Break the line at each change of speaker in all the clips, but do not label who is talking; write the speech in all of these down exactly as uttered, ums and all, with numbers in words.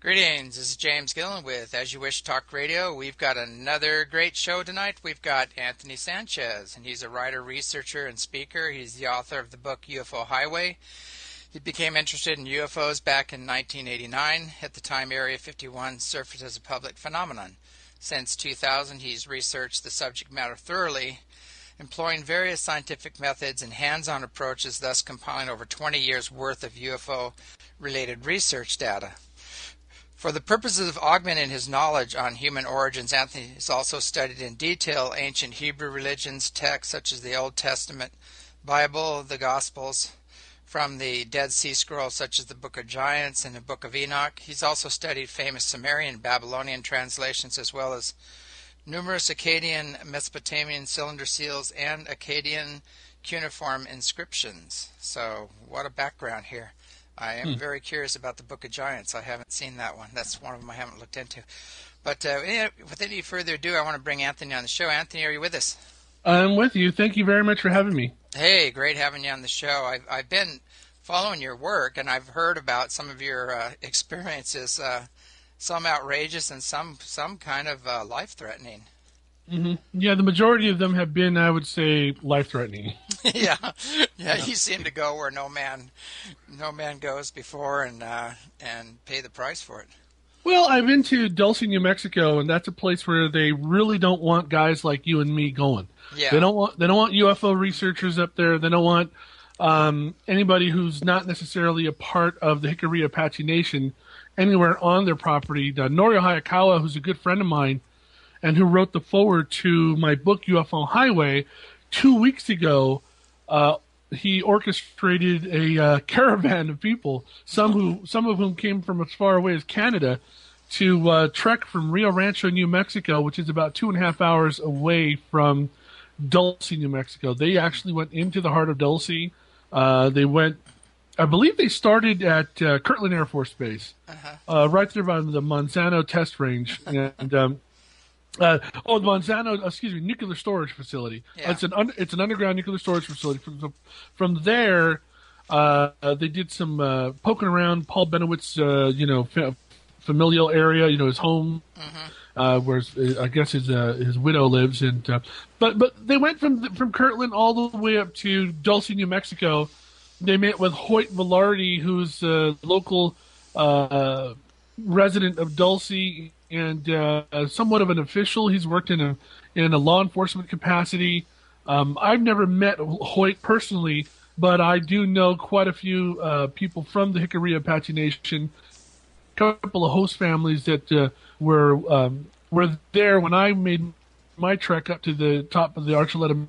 Greetings, this is James Gillen with As You Wish Talk Radio. We've got another great show tonight. We've got Anthony Sanchez, and he's a writer, researcher, and speaker. He's the author of the book U F O Highway. He became interested in U F Os back in nineteen eighty-nine. At the time, Area fifty-one surfaced as a public phenomenon. Since two thousand, he's researched the subject matter thoroughly, employing various scientific methods and hands-on approaches, thus compiling over twenty years' worth of U F O-related research data. For the purposes of augmenting his knowledge on human origins, Anthony has also studied in detail ancient Hebrew religions, texts such as the Old Testament, Bible, the Gospels, from the Dead Sea Scrolls such as the Book of Giants and the Book of Enoch. He's also studied famous Sumerian and Babylonian translations as well as numerous Akkadian, Mesopotamian cylinder seals, and Akkadian cuneiform inscriptions. So what a background here. I am hmm. very curious about the Book of Giants. I haven't seen that one. That's one of them I haven't looked into. But uh, without any further ado, I want to bring Anthony on the show. Anthony, are you with us?
I'm with you. Thank you very much for having me.
Hey, great having you on the show. I've, I've been following your work, and I've heard about some of your uh, experiences, uh, some outrageous and some, some kind of uh, life-threatening.
Mm-hmm. Yeah, the majority of them have been, I would say, life-threatening.
yeah, yeah. You seem to go where no man, no man goes before, and uh, and pay the price for it.
Well, I've been to Dulce, New Mexico, and that's a place where they really don't want guys like you and me going.
Yeah.
They don't want they don't want U F O researchers up there. They don't want um, anybody who's not necessarily a part of the Hickory Apache Nation anywhere on their property. Uh, Norio Hayakawa, who's a good friend of mine, and who wrote the foreword to my book, U F O Highway, two weeks ago, uh, he orchestrated a uh, caravan of people, some who, some of whom came from as far away as Canada, to uh, trek from Rio Rancho, New Mexico, which is about two and a half hours away from Dulce, New Mexico. They actually went into the heart of Dulce. Uh, they went, I believe they started at uh, Kirtland Air Force Base, uh-huh. uh, right there by the Monsanto test range. and um, Uh, oh, the Monsanto, excuse me, nuclear storage facility.
Yeah.
It's an un, it's an underground nuclear storage facility. From from there, uh, they did some uh, poking around Paul Benowitz's, uh, you know, fa- familial area, you know, his home, mm-hmm. uh, where his, I guess his uh, his widow lives. And uh, but but they went from from Kirtland all the way up to Dulce, New Mexico. They met with Hoyt Velarde, who's a local uh, resident of Dulce, and uh, somewhat of an official. He's worked in a in a law enforcement capacity. Um, I've never met Hoyt personally, but I do know quite a few uh, people from the Hickory Apache Nation. A couple of host families that uh, were um, were there when I made my trek up to the top of the Archuleta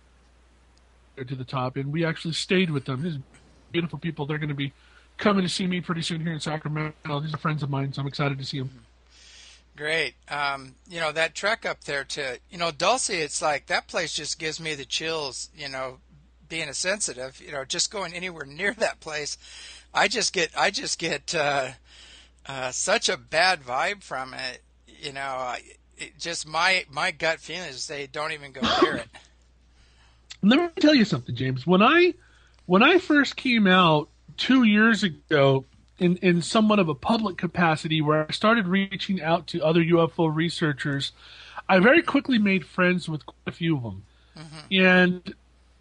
to the top, and we actually stayed with them. These are beautiful people. They're going to be coming to see me pretty soon here in Sacramento. These are friends of mine, so I'm excited to see them.
Great. Um, you know, that trek up there to, you know, Dulce, it's like that place just gives me the chills, you know, being a sensitive, you know, just going anywhere near that place. I just get, I just get uh, uh, such a bad vibe from it. You know, I, it just my, my gut feeling is they don't even go near it.
Let me tell you something, James. When I, when I first came out two years ago, In, in somewhat of a public capacity where I started reaching out to other U F O researchers, I very quickly made friends with quite a few of them. Mm-hmm. And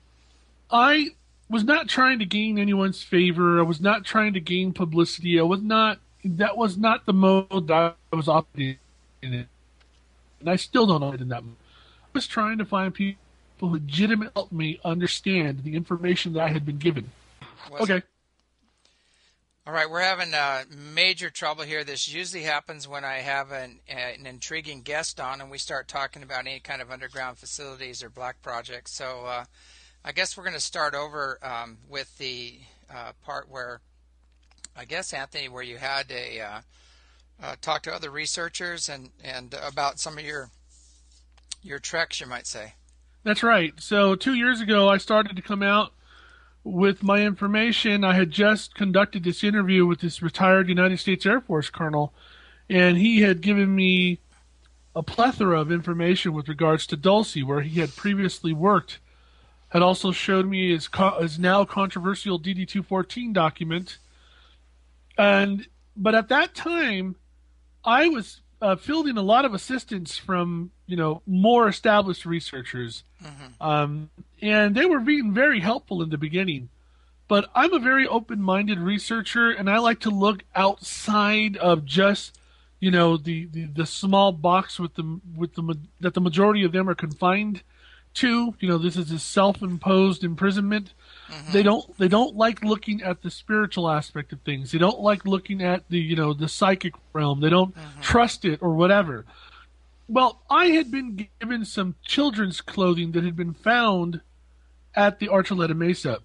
I was not trying to gain anyone's favor. I was not trying to gain publicity. I was not, that was not the mode that I was operating in. And I still don't operate in that mode. I was trying to find people who legitimately helped me understand the information that I had been given.
Was
okay.
It? All right, we're having uh, major trouble here. This usually happens when I have an, uh, an intriguing guest on and we start talking about any kind of underground facilities or black projects. So uh, I guess we're going to start over um, with the uh, part where, I guess, Anthony, where you had a uh, uh, talk to other researchers and, and about some of your your treks, you might say.
That's right. So two years ago, I started to come out with my information. I had just conducted this interview with this retired United States Air Force colonel, and he had given me a plethora of information with regards to Dulce, where he had previously worked. Had also showed me his, co- his now controversial D D two fourteen document. And but at that time, I was uh, fielding a lot of assistance from, you know, more established researchers, mm-hmm. um, and they were being very helpful in the beginning. But I'm a very open-minded researcher, and I like to look outside of just, you know, the, the, the small box with the with the that the majority of them are confined to. You know, this is a self-imposed imprisonment. Mm-hmm. They don't they don't like looking at the spiritual aspect of things. They don't like looking at the, you know, the psychic realm. They don't mm-hmm. trust it or whatever. Well, I had been given some children's clothing that had been found at the Archuleta Mesa.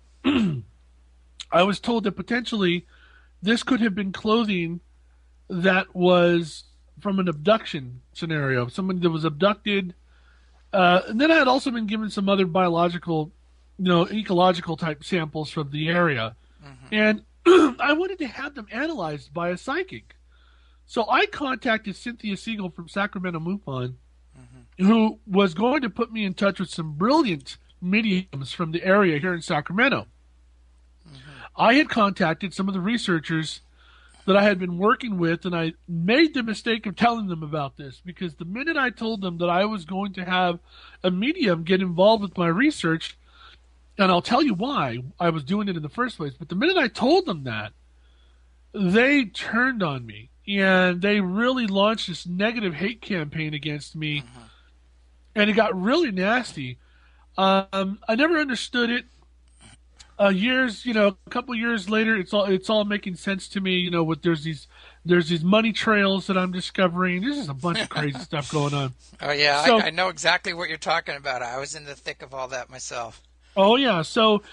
I was told that potentially this could have been clothing that was from an abduction scenario, someone that was abducted. Uh, and then I had also been given some other biological, you know, ecological type samples from the area. Mm-hmm. And I wanted to have them analyzed by a psychic. So I contacted Cynthia Siegel from Sacramento MUFON, mm-hmm. who was going to put me in touch with some brilliant mediums from the area here in Sacramento. I had contacted some of the researchers that I had been working with, and I made the mistake of telling them about this, because the minute I told them that I was going to have a medium get involved with my research, and I'll tell you why I was doing it in the first place, but the minute I told them that, they turned on me, and they really launched this negative hate campaign against me, mm-hmm. and it got really nasty. Um, I never understood it. Uh, years, you know, a couple years later, it's all it's all making sense to me. You know, with there's these there's these money trails that I'm discovering. There's just a bunch of crazy stuff going on.
Oh yeah,
so,
I, I know exactly what you're talking about. I was in the thick of all that myself.
Oh yeah, so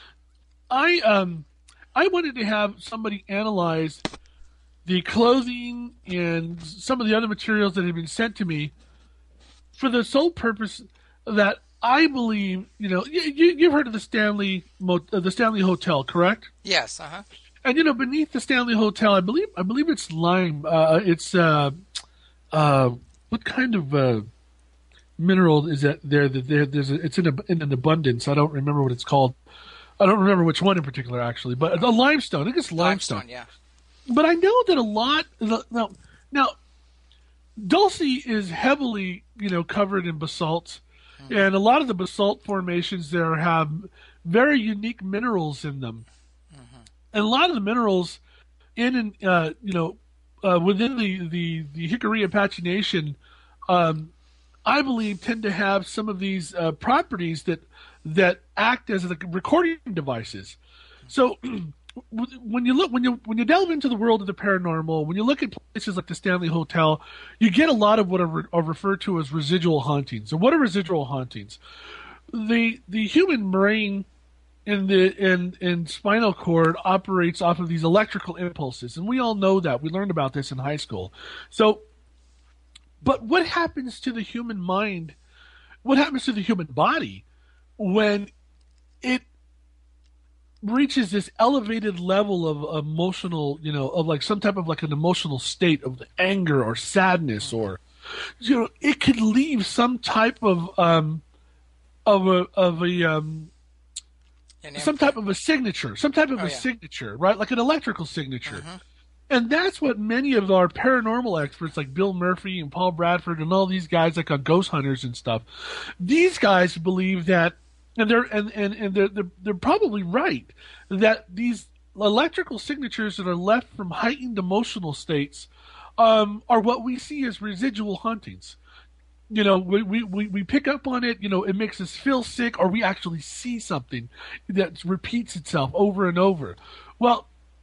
I um I wanted to have somebody analyze the clothing and some of the other materials that had been sent to me for the sole purpose that I believe, you know, you, you've heard of the Stanley uh, the Stanley Hotel, correct?
Yes. Uh huh.
And you know, beneath the Stanley Hotel, I believe, I believe it's lime. Uh, it's uh, uh, what kind of uh, mineral is that there? That there, there's a, it's in, a, in an abundance. I don't remember what it's called. I don't remember which one in particular, actually. But the limestone. I think it's limestone.
Limestone, yeah.
But I know that a lot. Now, now, Dulce is heavily, you know, covered in basalt. And a lot of the basalt formations there have very unique minerals in them. Mm-hmm. And a lot of the minerals in, uh, you know, uh, within the, the, the Hickory Apache Nation, um, I believe tend to have some of these uh, properties that that act as the recording devices. So when you look, when you when you delve into the world of the paranormal, when you look at places like the Stanley Hotel, you get a lot of what are, re- are referred to as residual hauntings. And what are residual hauntings? The the human brain and the and and spinal cord operates off of these electrical impulses, and we all know that. We learned about this in high school. So, but what happens to the human mind? What happens to the human body when it reaches this elevated level of emotional, you know, of like some type of like an emotional state of anger or sadness, or, you know, it could leave some type of, um, of a, of a, um, some type of a signature, some type of
oh,
a
yeah.
signature, right? Like an electrical signature.
Mm-hmm.
And that's what many of our paranormal experts like Bill Murphy and Paul Bradford and all these guys like on Ghost Hunters and stuff, these guys believe that, and they're and, and, and they're, they're they're probably right, that these electrical signatures that are left from heightened emotional states um, are what we see as residual hauntings. You know, we, we, we, we pick up on it, you know, it makes us feel sick, or we actually see something that repeats itself over and over. Well,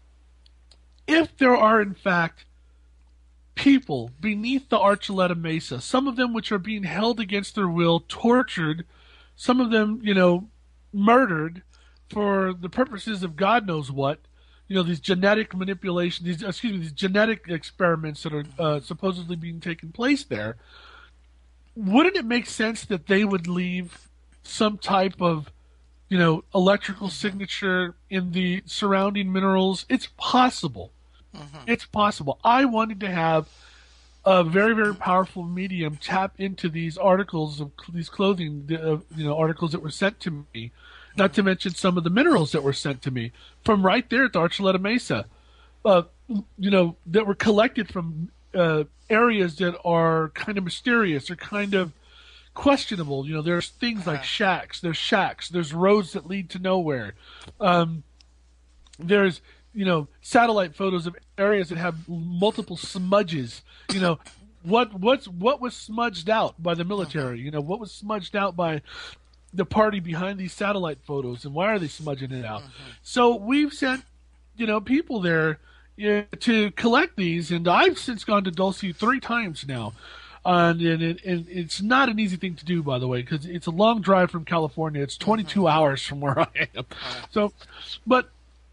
if there are, in fact, people beneath the Archuleta Mesa, some of them which are being held against their will, tortured, some of them, you know, murdered for the purposes of God knows what, you know, these genetic manipulations, these, excuse me, these genetic experiments that are uh, supposedly being taken place there, wouldn't it make sense that they would leave some type of, you know, electrical signature in the surrounding minerals? It's possible. Mm-hmm. It's possible. I wanted to have a very, very powerful medium tap into these articles of these clothing, uh, you know, articles that were sent to me, not to mention some of the minerals that were sent to me from right there at the Archuleta Mesa, uh, you know, that were collected from uh, areas that are kind of mysterious or kind of questionable. You know, there's things like shacks. There's shacks. There's roads that lead to nowhere. Um, there's, you know, satellite photos of areas that have multiple smudges. You know, what what's what was smudged out by the military? You know, what was smudged out by the party behind these satellite photos, and why are they smudging it out? Mm-hmm. So we've sent, you know, people there, you know, to collect these, and I've since gone to Dulce three times now. And, and, it, and it's not an easy thing to do, by the way, because it's a long drive from California. It's twenty-two mm-hmm. hours from where I am. Uh-huh. So, but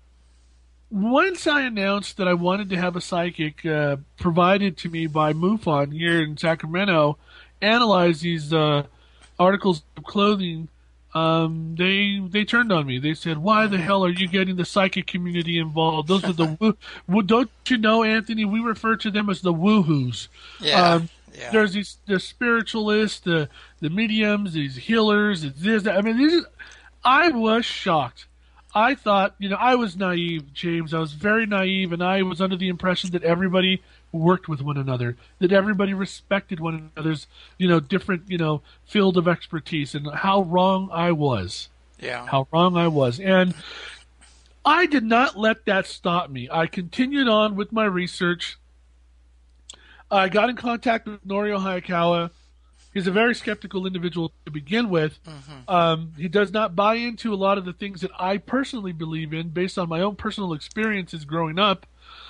once I announced that I wanted to have a psychic uh, provided to me by MUFON here in Sacramento analyze these uh, articles of clothing, um, they they turned on me. They said, "Why the hell are you getting the psychic community involved? Those are the woo- don't you know, Anthony? We refer to them as the woohoos."
Yeah.
Um,
Yeah.
There's these the spiritualists, the the mediums, these healers. It's this. I mean, this is. I was shocked. I thought, you know, I was naive, James. I was very naive, and I was under the impression that everybody worked with one another, that everybody respected one another's, you know, different, you know, field of expertise. And how wrong I was.
Yeah.
How wrong I was, and I did not let that stop me. I continued on with my research. I got in contact with Norio Hayakawa. He's a very skeptical individual to begin with. Mm-hmm. Um, he does not buy into a lot of the things that I personally believe in based on my own personal experiences growing up,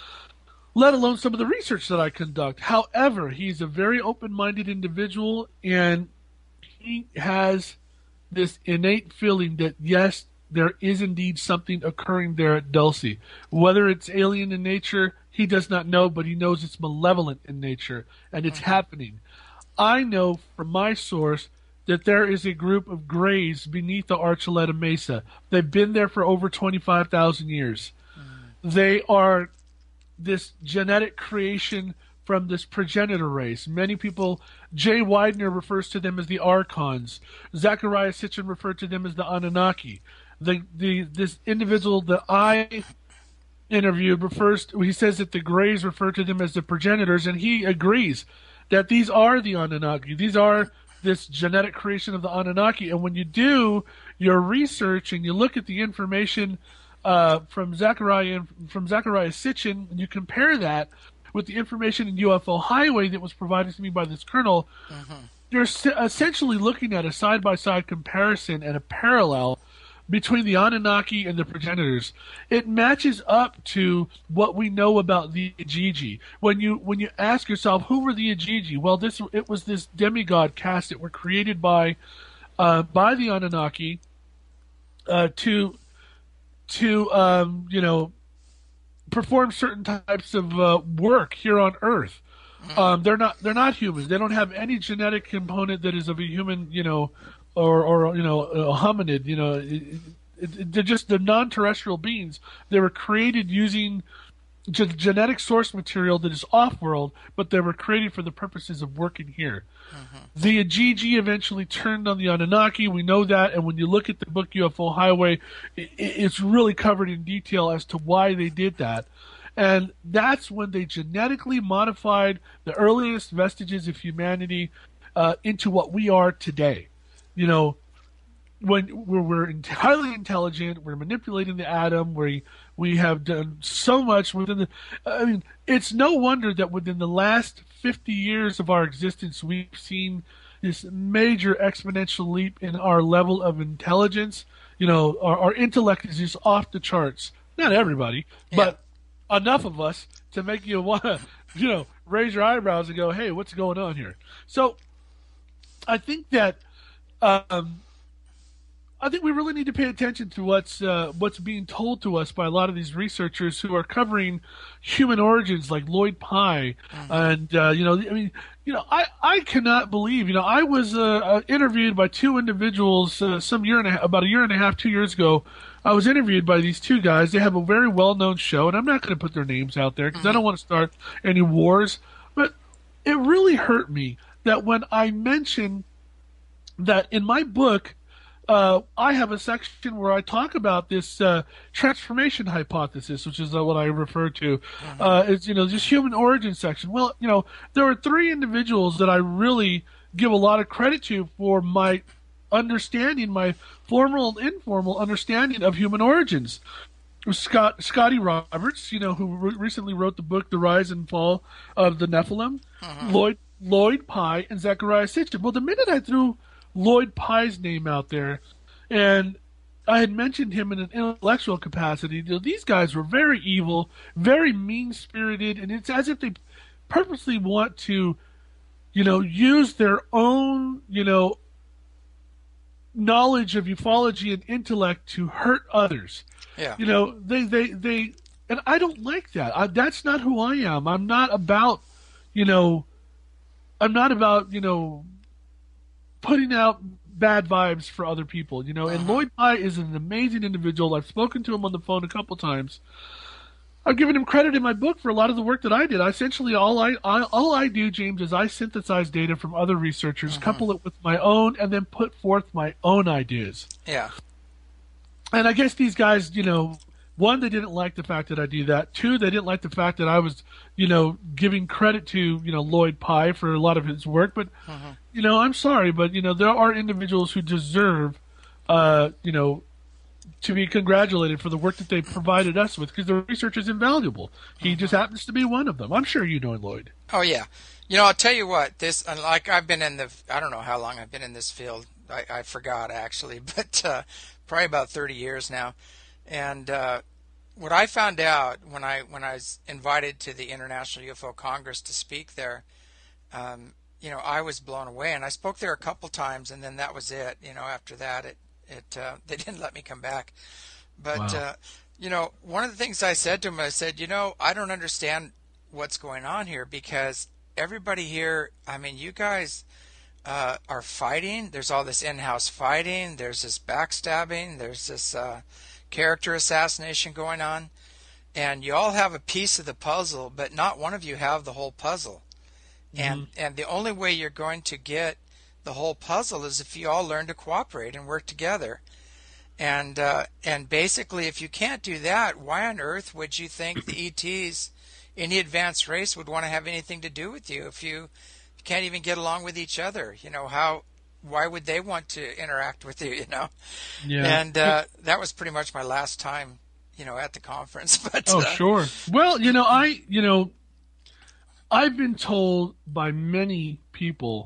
let alone some of the research that I conduct. However, he's a very open-minded individual, and he has this innate feeling that, yes, there is indeed something occurring there at Dulce. Whether it's alien in nature, he does not know, but he knows it's malevolent in nature, and it's mm-hmm. happening. I know from my source that there is a group of Greys beneath the Archuleta Mesa. They've been there for over twenty-five thousand years. Mm-hmm. They are this genetic creation from this progenitor race. Many people, Jay Widener refers to them as the Archons. Zachariah Sitchin referred to them as the Anunnaki. The, the this individual that I interviewed refers to, he says that the Greys refer to them as the progenitors, and he agrees that these are the Anunnaki. These are this genetic creation of the Anunnaki. And when you do your research and you look at the information uh, from Zachariah from Zachariah Sitchin, and you compare that with the information in U F O Highway that was provided to me by this colonel, mm-hmm. you're essentially looking at a side-by-side comparison and a parallel between the Anunnaki and the progenitors. It matches up to what we know about the Igigi. When you when you ask yourself, who were the Igigi? Well, this it was this demigod caste that were created by uh, by the Anunnaki uh, to to um, you know perform certain types of uh, work here on Earth. Um, they're not they're not humans. They don't have any genetic component that is of a human, you know. Or, or you know, a hominid. You know, it, it, they're just the non-terrestrial beings. They were created using ge- genetic source material that is off-world, but they were created for the purposes of working here. Mm-hmm. The Igigi eventually turned on the Anunnaki. We know that, and when you look at the book U F O Highway, it, it's really covered in detail as to why they did that. And that's when they genetically modified the earliest vestiges of humanity uh, into what we are today. You know, when we're, we're highly intelligent, we're manipulating the atom, we we have done so much within the. I mean, it's no wonder that within the last fifty years of our existence, we've seen this major exponential leap in our level of intelligence. You know, our, our intellect is just off the charts. Not everybody, yeah. but enough of us to make you want to, you know, raise your eyebrows and go, "Hey, what's going on here?" So, I think that. Um, I think we really need to pay attention to what's uh, what's being told to us by a lot of these researchers who are covering human origins, like Lloyd Pye, mm-hmm. and uh, you know, I mean, you know, I, I cannot believe, you know, I was uh, interviewed by two individuals uh, some year and a, about a year and a half, two years ago. I was interviewed by these two guys. They have a very well-known show, and I'm not going to put their names out there because mm-hmm. I don't want to start any wars. But it really hurt me that when I mentioned that in my book, uh, I have a section where I talk about this uh, transformation hypothesis, which is uh, what I refer to.
Mm-hmm.
Uh, it's, you know, this human origin section. Well, you know, there are three individuals that I really give a lot of credit to for my understanding, my formal and informal understanding of human origins. Scott Scotty Roberts, you know, who re- recently wrote the book The Rise and Fall of the Nephilim,
Mm-hmm.
Lloyd Lloyd Pye, and Zechariah Sitchin. Well, the minute I threw Lloyd Pye's name out there, and I had mentioned him in an intellectual capacity, you know, these guys were very evil, very mean-spirited, and it's as if they purposely want to, you know, use their own, you know, knowledge of ufology and intellect to hurt others.
Yeah.
You know, they, they, they, and I don't like that. I, that's not who I am. I'm not about, you know, I'm not about, you know, putting out bad vibes for other people, you know. And
Uh-huh.
Lloyd Pye is an amazing individual. I've spoken to him on the phone a couple times. I've given him credit in my book for a lot of the work that I did. I essentially all I, I all I do, James, is I synthesize data from other researchers,
Uh-huh.
couple it with my own, and then put forth my own ideas.
Yeah.
And I guess these guys, you know, one, they didn't like the fact that I do that. Two, they didn't like the fact that I was, you know, giving credit to, you know, Lloyd Pye for a lot of his work. But,
Uh-huh.
you know, I'm sorry, but, you know, there are individuals who deserve, uh, you know, to be congratulated for the work that they provided us with, because the research is invaluable. He just happens to be one of them. I'm sure you know Lloyd.
Oh yeah, you know, I'll tell you what. This, like, I've been in the, I don't know how long I've been in this field. I, I forgot actually, but uh, probably about thirty years now. And uh, what I found out when I when I was invited to the International U F O Congress to speak there, um, you know, I was blown away. And I spoke there a couple times, and then that was it. You know, after that, it it uh, they didn't let me come back. But
Wow.
uh, you know, one of the things I said to him, I said, you know, I don't understand what's going on here, because everybody here, I mean, you guys uh, are fighting. There's all this in-house fighting. There's this backstabbing. There's this uh, character assassination going on. And you all have a piece of the puzzle, but not one of you have the whole puzzle. And and the only way you're going to get the whole puzzle is if you all learn to cooperate and work together. And uh, and basically, if you can't do that, why on earth would you think the E Ts, any advanced race, would want to have anything to do with you if you can't even get along with each other? You know, how? Why would they want to interact with you? You know,
Yeah.
and uh, that was pretty much my last time, you know, at the conference. But
Oh,
uh,
sure. Well, you know, I, you know, I've been told by many people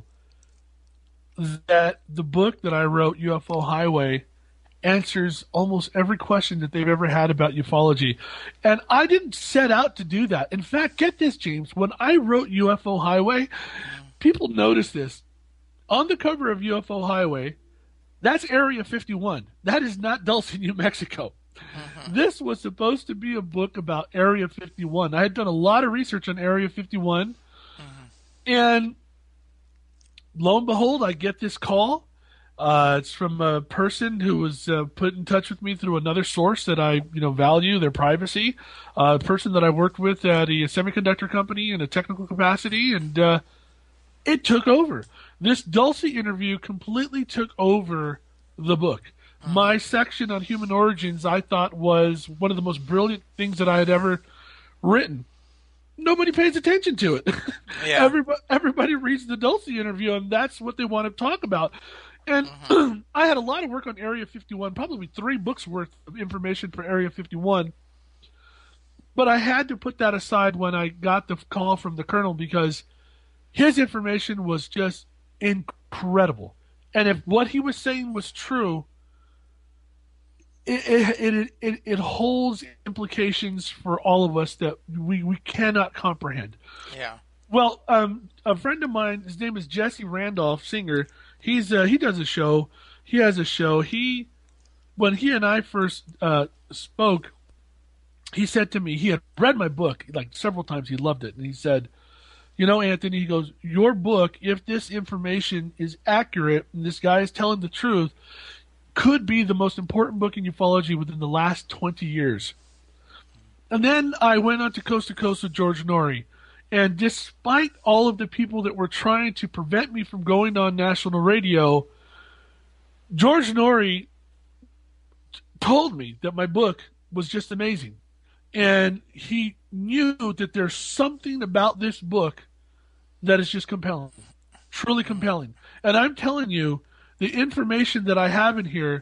that the book that I wrote, U F O Highway, answers almost every question that they've ever had about ufology. And I didn't set out to do that. In fact, get this, James, when I wrote U F O Highway, people noticed this. On the cover of U F O Highway, that's Area fifty-one. That is not Dulce, New Mexico.
uh-huh.
This was supposed to be a book about Area fifty-one. I had done a lot of research on Area fifty-one,
Uh-huh.
and lo and behold, I get this call. Uh, it's from a person who was uh, put in touch with me through another source that I, you know, value their privacy. Uh, a person that I worked with at a semiconductor company in a technical capacity, and uh, it took over. This Dulce interview completely took over the book. My section on human origins, I thought, was one of the most brilliant things that I had ever written. Nobody pays attention to it.
Yeah.
everybody, everybody reads the Dulce interview, and that's what they want to talk about. And I had a lot of work on Area fifty-one, probably three books worth of information for Area fifty-one. But I had to put that aside when I got the call from the colonel, because his information was just incredible. And if what he was saying was true, it it, it, it, it holds implications for all of us that we, we cannot comprehend.
Yeah.
Well, um, a friend of mine, his name is Jesse Randolph, singer. He's uh, he does a show. He has a show. He, when he and I first uh, spoke, he said to me, he had read my book like several times. He loved it, and he said, "You know, Anthony," he goes, "your book, if this information is accurate and this guy is telling the truth, could be the most important book in ufology within the last twenty years." And then I went on to Coast to Coast with George Norrie. And despite all of the people that were trying to prevent me from going on national radio, George Norrie told me that my book was just amazing. And he knew that there's something about this book that is just compelling, truly compelling. And I'm telling you, the information that I have in here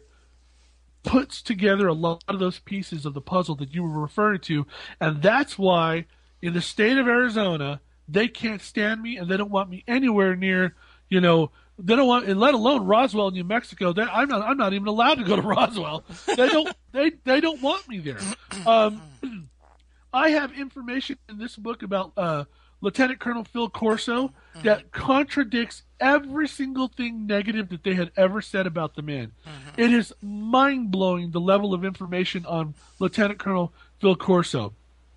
puts together a lot of those pieces of the puzzle that you were referring to. And that's why in the state of Arizona, they can't stand me and they don't want me anywhere near, you know, they don't want, and let alone Roswell, New Mexico. They, I'm not. I'm not even allowed to go to Roswell. They don't. They they don't want me there. Um, I have information in this book about uh, Lieutenant Colonel Phil Corso that contradicts every single thing negative that they had ever said about the man. Mm-hmm. It is mind blowing the level of information on Lieutenant Colonel Phil Corso,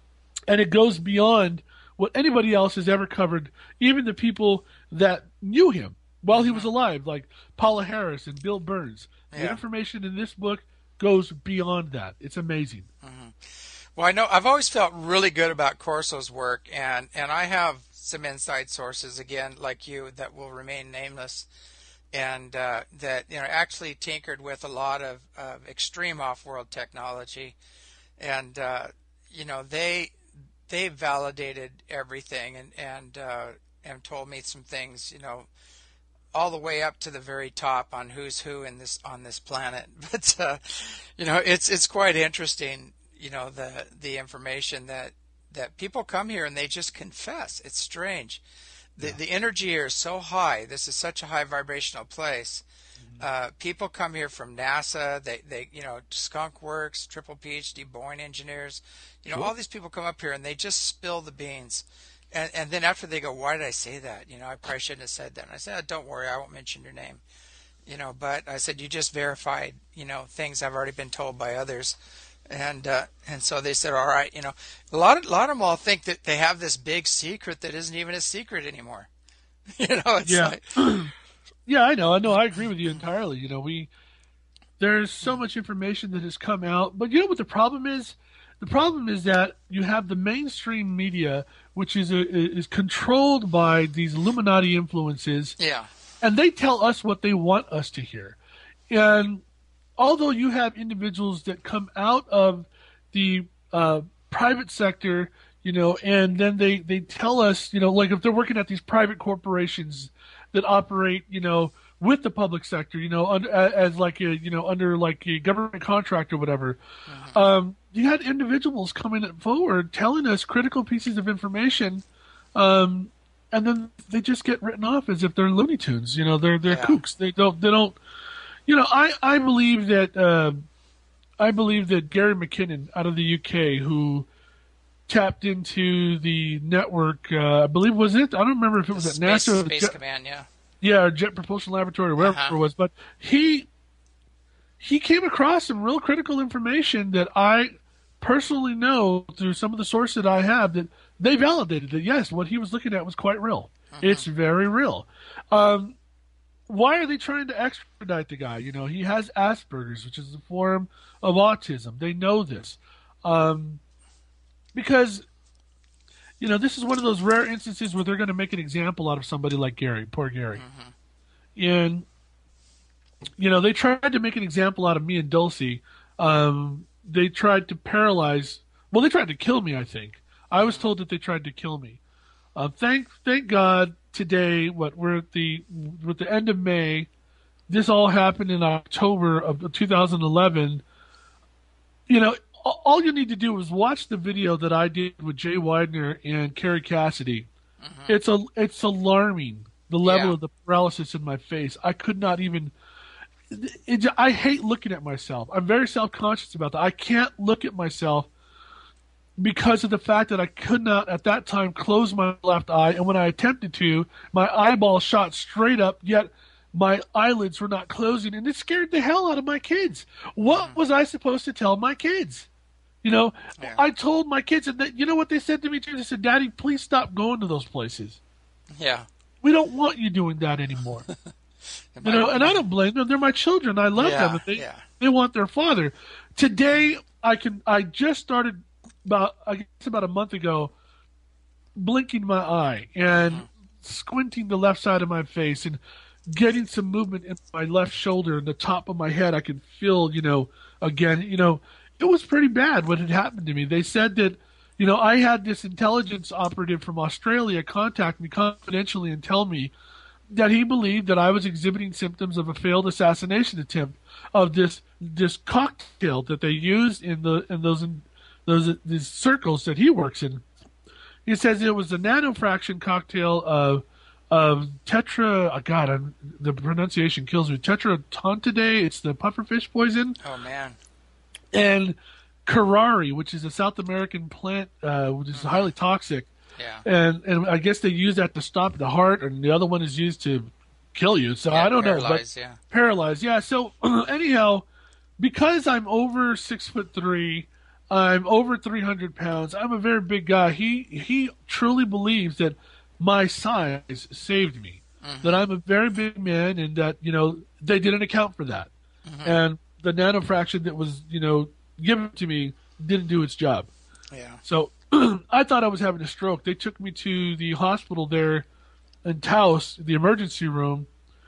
and it goes beyond what anybody else has ever covered. Even the people that knew him while he was alive, like Paula Harris and Bill Burns. Yeah. The information in this book goes beyond that. It's amazing.
Mm-hmm. Well, I know I've always felt really good about Corso's work, and, and I have some inside sources, again, like you, that will remain nameless, and uh, that you know actually tinkered with a lot of, of extreme off-world technology, and uh, you know they they validated everything, and and uh, and told me some things, you know, all the way up to the very top on who's who in this on this planet. But uh, you know, it's it's quite interesting, you know, the the information that that people come here and they just confess. It's strange. The yeah. the energy here is so high. This is such a high vibrational place. Mm-hmm. Uh, people come here from NASA. They they you know Skunk Works, triple PhD Boeing engineers. You know, sure. all these people come up here and they just spill the beans. And, and then after they go, why did I say that? You know, I probably shouldn't have said that. And I said, oh, don't worry, I won't mention your name. You know, but I said, you just verified, you know, things I've already been told by others. And uh, and so they said, all right, you know, a lot of, a lot of them all think that they have this big secret that isn't even a secret anymore. You know, it's
yeah.
like...
yeah, I know. I know. I agree with you entirely. You know, we there's so much information that has come out. But you know what the problem is? The problem is that you have the mainstream media, which is a, is controlled by these Illuminati influences.
Yeah.
And they tell us what they want us to hear. And although you have individuals that come out of the uh, private sector, you know, and then they, they tell us, you know, like if they're working at these private corporations that operate, you know, with the public sector, you know, under, as like a, you know, under like a government contract or whatever, uh-huh. um, you had individuals coming forward telling us critical pieces of information, um, and then they just get written off as if they're Looney Tunes. You know, they're they're yeah. kooks. They don't they don't. You know, I I believe that uh, I believe that Gary McKinnon out of the U K, who tapped into the network, uh, I believe was it? I don't remember if it was
the
at
Space,
NASA,
Space
Jet,
Command, yeah,
yeah, or Jet Propulsion Laboratory, or whatever
uh-huh.
it was, but he. He came across some real critical information that I personally know through some of the sources that I have that they validated that, yes, what he was looking at was quite real. Uh-huh. It's very real. Um, why are they trying to extradite the guy? You know, he has Asperger's, which is a form of autism. They know this. Um, because, you know, this is one of those rare instances where they're going to make an example out of somebody like Gary, poor Gary. Uh-huh. And... You know, they tried to make an example out of me and Dulcie. Um, they tried to paralyze. Well, they tried to kill me, I think. I was told that they tried to kill me. Uh, thank, thank God today. What we're at the with the end of May. This all happened in October of two thousand eleven. You know, all you need to do is watch the video that I did with Jay Widener and Carrie Cassidy. Mm-hmm. It's a it's alarming the level
yeah.
of the paralysis in my face. I could not even. It, I hate looking at myself. I'm very self-conscious about that. I can't look at myself because of the fact that I could not, at that time, close my left eye. And when I attempted to, my eyeball shot straight up, yet my eyelids were not closing. And it scared the hell out of my kids. What was I supposed to tell my kids? You know, yeah. I told my kids, and they, you know what they said to me, too? They said, Daddy, please stop going to those places.
Yeah.
We don't want you doing that anymore. You know, and I don't blame them. They're my children. I love
yeah,
them. They
yeah.
they want their father. Today, I can. I just started about I guess about a month ago, blinking my eye and mm-hmm. squinting the left side of my face and getting some movement in my left shoulder and the top of my head. I could feel, you know, again, you know, it was pretty bad what had happened to me. They said that, you know, I had this intelligence operative from Australia contact me confidentially and tell me that he believed that I was exhibiting symptoms of a failed assassination attempt of this this cocktail that they used in the in those in those these circles that he works in. He says it was a nanofraction cocktail of of tetra. Oh God, I'm, the pronunciation kills me. Tetratontidae. It's the pufferfish poison.
Oh man.
And curare, which is a South American plant, uh, which is mm-hmm. highly toxic.
Yeah.
And and I guess they use that to stop the heart, and the other one is used to kill you. So
yeah,
I don't
paralyze,
know. But
yeah.
Paralyzed, yeah. So anyhow, because I'm over six foot three, I'm over three hundred pounds. I'm a very big guy. He he truly believes that my size saved me. Mm-hmm. That I'm a very big man, and that you know they didn't account for that. Mm-hmm. And the nanofraction that was you know given to me didn't do its job.
Yeah.
So I thought I was having a stroke. They took me to the hospital there in Taos, the emergency room.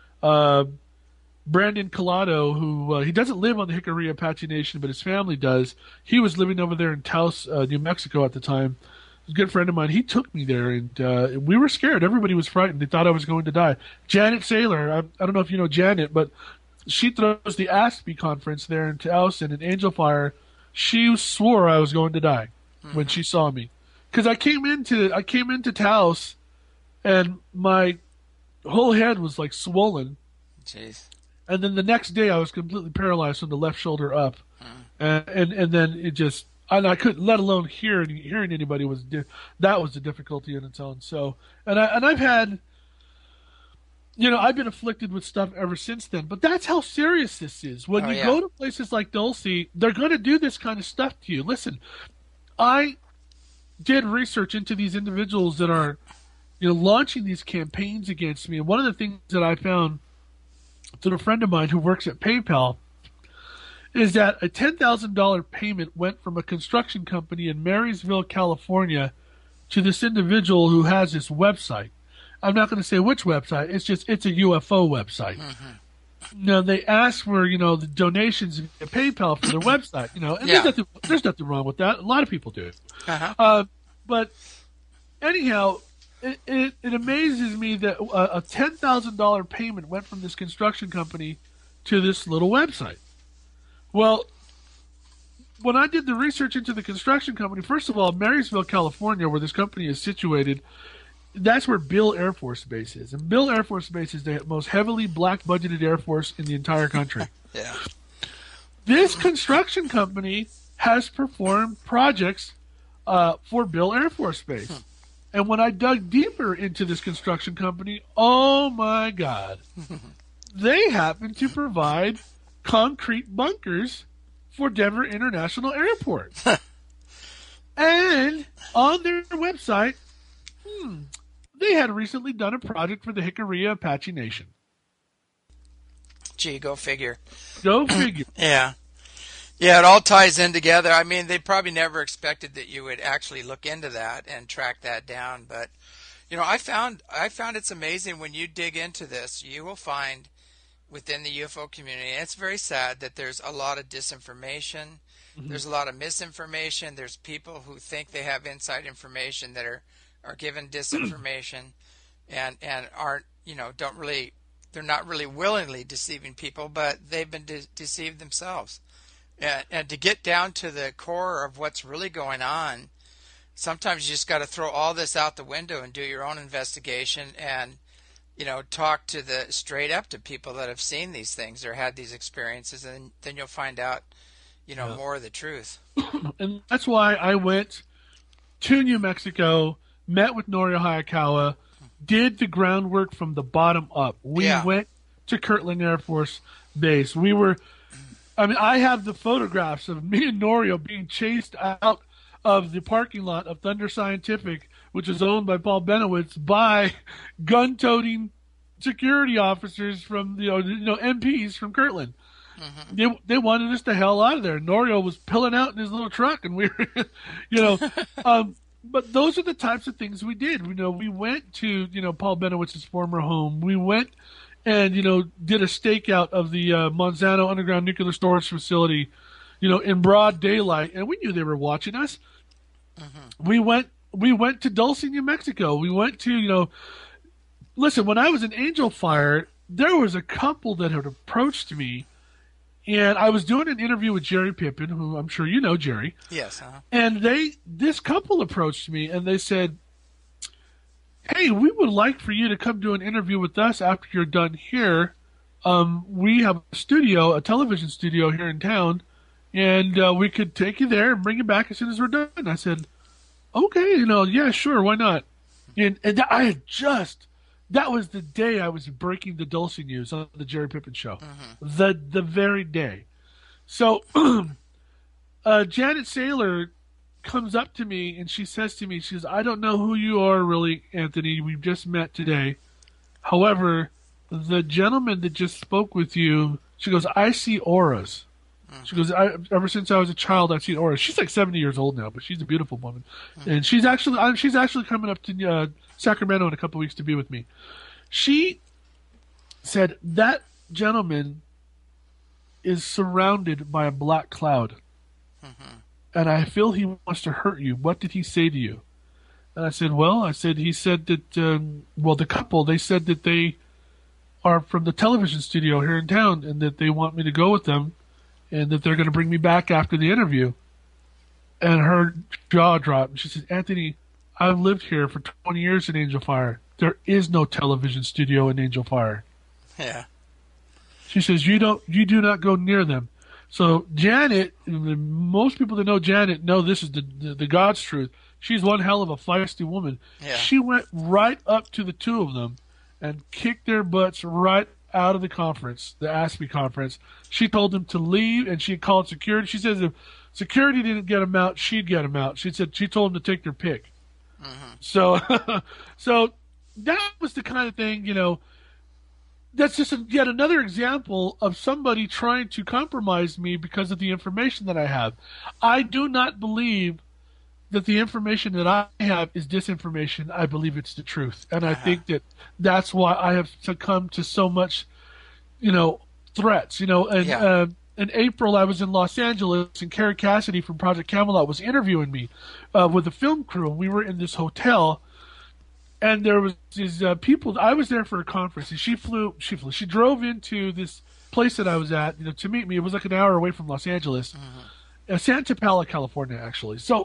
Uh, Brandon Collado, who uh, he doesn't live on the Jicarilla Apache Nation, but his family does. He was living over there in Taos, uh, New Mexico at the time. A good friend of mine. He took me there, and uh, we were scared. Everybody was frightened. They thought I was going to die. Janet Saylor, I, I don't know if you know Janet, but she throws the ASPE conference there in Taos, and in Angel Fire, she swore I was going to die mm-hmm. when she saw me, because I came into I came into Taos, and my whole head was like swollen.
Jeez.
And then the next day, I was completely paralyzed from the left shoulder up, mm. and, and and then it just and I couldn't, let alone hearing hearing anybody was di- that was a difficulty in its own. So and I and I've had, you know, I've been afflicted with stuff ever since then. But that's how serious this is. When
oh,
you
yeah.
go to places like Dulce, they're going to do this kind of stuff to you. Listen, I did research into these individuals that are, you know, launching these campaigns against me, and one of the things that I found through a friend of mine who works at PayPal is that a ten thousand dollars payment went from a construction company in Marysville, California, to this individual who has this website. I'm not going to say which website. It's just, it's a U F O website. Mm-hmm. Now, they ask for, you know, the donations via PayPal for their website, you know, and
yeah.
there's, nothing, there's nothing wrong with that. A lot of people do it.
Uh-huh.
Uh, but anyhow, It, it, it amazes me that a, a ten thousand dollars payment went from this construction company to this little website. Well, when I did the research into the construction company, first of all, Marysville, California, where this company is situated, that's where Bill Air Force Base is. And Bill Air Force Base is the most heavily black-budgeted Air Force in the entire country.
yeah.
This construction company has performed projects uh, for Bill Air Force Base. Hmm. And when I dug deeper into this construction company, oh my God, they happen to provide concrete bunkers for Denver International Airport. And on their website, hmm, they had recently done a project for the Jicarilla Apache Nation.
Gee, go figure.
Go figure.
yeah. Yeah, it all ties in together. I mean, they probably never expected that you would actually look into that and track that down. But, you know, I found I found it's amazing when you dig into this, you will find within the U F O community, and it's very sad that there's a lot of disinformation. Mm-hmm. There's a lot of misinformation. There's people who think they have inside information that are, are given disinformation and, and aren't, you know, don't really, they're not really willingly deceiving people, but they've been de- deceived themselves. And, and to get down to the core of what's really going on, sometimes you just got to throw all this out the window and do your own investigation and, you know, talk to the straight up to people that have seen these things or had these experiences, and then you'll find out, you know, yeah. more of the truth.
And that's why I went to New Mexico, met with Norio Hayakawa, did the groundwork from the bottom up. We
yeah.
went to Kirtland Air Force Base. We were... I mean, I have the photographs of me and Norio being chased out of the parking lot of Thunder Scientific, which is owned by Paul Benowitz, by gun-toting security officers from, you know, you know M Ps from Kirtland. Mm-hmm. They they wanted us the hell out of there. Norio was pilling out in his little truck, and we were, you know. um, but those are the types of things we did. You know, we went to, you know, Paul Benowitz's former home. We went and you know did a stakeout of the uh, Monsanto underground nuclear storage facility, you know, in broad daylight, and we knew they were watching us. Mm-hmm. We went we went to Dulce, New Mexico. We went to you know, listen. When I was in Angel Fire, there was a couple that had approached me, and I was doing an interview with Jerry Pippin, who I'm sure you know, Jerry.
Yes. Uh-huh.
And they this couple approached me, and they said, hey, we would like for you to come do an interview with us after you're done here. Um, we have a studio, a television studio here in town, and uh, we could take you there and bring you back as soon as we're done. I said, okay, you know, yeah, sure, why not? And, and I had just, that was the day I was breaking the Dulce news on the Jerry Pippin show. Mm-hmm. The, the very day. So uh, Janet Saylor comes up to me and she says to me, she says, I don't know who you are really, Anthony. We've just met today. However, the gentleman that just spoke with you, she goes, I see auras. Mm-hmm. She goes, I, ever since I was a child, I've seen auras. She's like seventy years old now, but she's a beautiful woman. Mm-hmm. And she's actually, she's actually coming up to uh, Sacramento in a couple weeks to be with me. She said, that gentleman is surrounded by a black cloud. Mm-hmm. And I feel he wants to hurt you. What did he say to you? And I said, well, I said, he said that, um, well, the couple, they said that they are from the television studio here in town and that they want me to go with them and that they're going to bring me back after the interview. And her jaw dropped. And she said, Anthony, I've lived here for twenty years in Angel Fire. There is no television studio in Angel Fire.
Yeah. She
says, you don't, you do not go near them. So Janet, most people that know Janet know this is the, the, the God's truth. She's one hell of a feisty woman. Yeah. She went right up to the two of them and kicked their butts right out of the conference, the A S P E conference. She told them to leave, and she called security. She says if security didn't get them out, she'd get them out. She said she told them to take their pick. Mm-hmm. So, so that was the kind of thing, you know. That's just a, yet another example of somebody trying to compromise me because of the information that I have. I do not believe that the information that I have is disinformation. I believe it's the truth. And I uh-huh. think that that's why I have succumbed to so much, you know, threats. You know, and yeah. uh, in April I was in Los Angeles, and Carrie Cassidy from Project Camelot was interviewing me uh, with the film crew. And we were in this hotel. And there was these uh, people. I was there for a conference, and she flew. She flew. She drove into this place that I was at, you know, to meet me. It was like an hour away from Los Angeles, mm-hmm. uh, Santa Paula, California, actually. So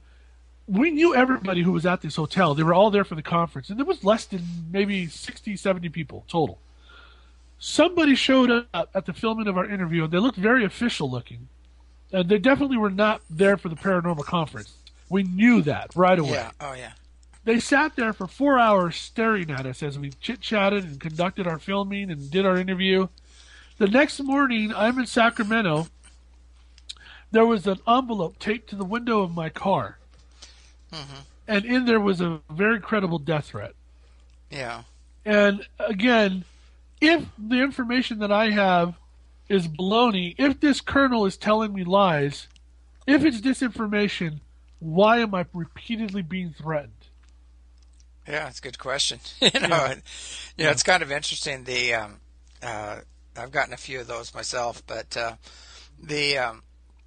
we knew everybody who was at this hotel. They were all there for the conference, and there was less than maybe sixty, seventy people total. Somebody showed up at the filming of our interview, and they looked very official looking, and they definitely were not there for the paranormal conference. We knew that right away.
Yeah. Oh yeah.
They sat there for four hours staring at us as we chit-chatted and conducted our filming and did our interview. The next morning, I'm in Sacramento. There was an envelope taped to the window of my car. Mm-hmm. And in there was a very credible death threat.
Yeah.
And again, if the information that I have is baloney, if this colonel is telling me lies, if it's disinformation, why am I repeatedly being threatened?
Yeah, that's a good question. you know, yeah. And, you know, yeah. It's kind of interesting. The um, uh, I've gotten a few of those myself, but uh, the um,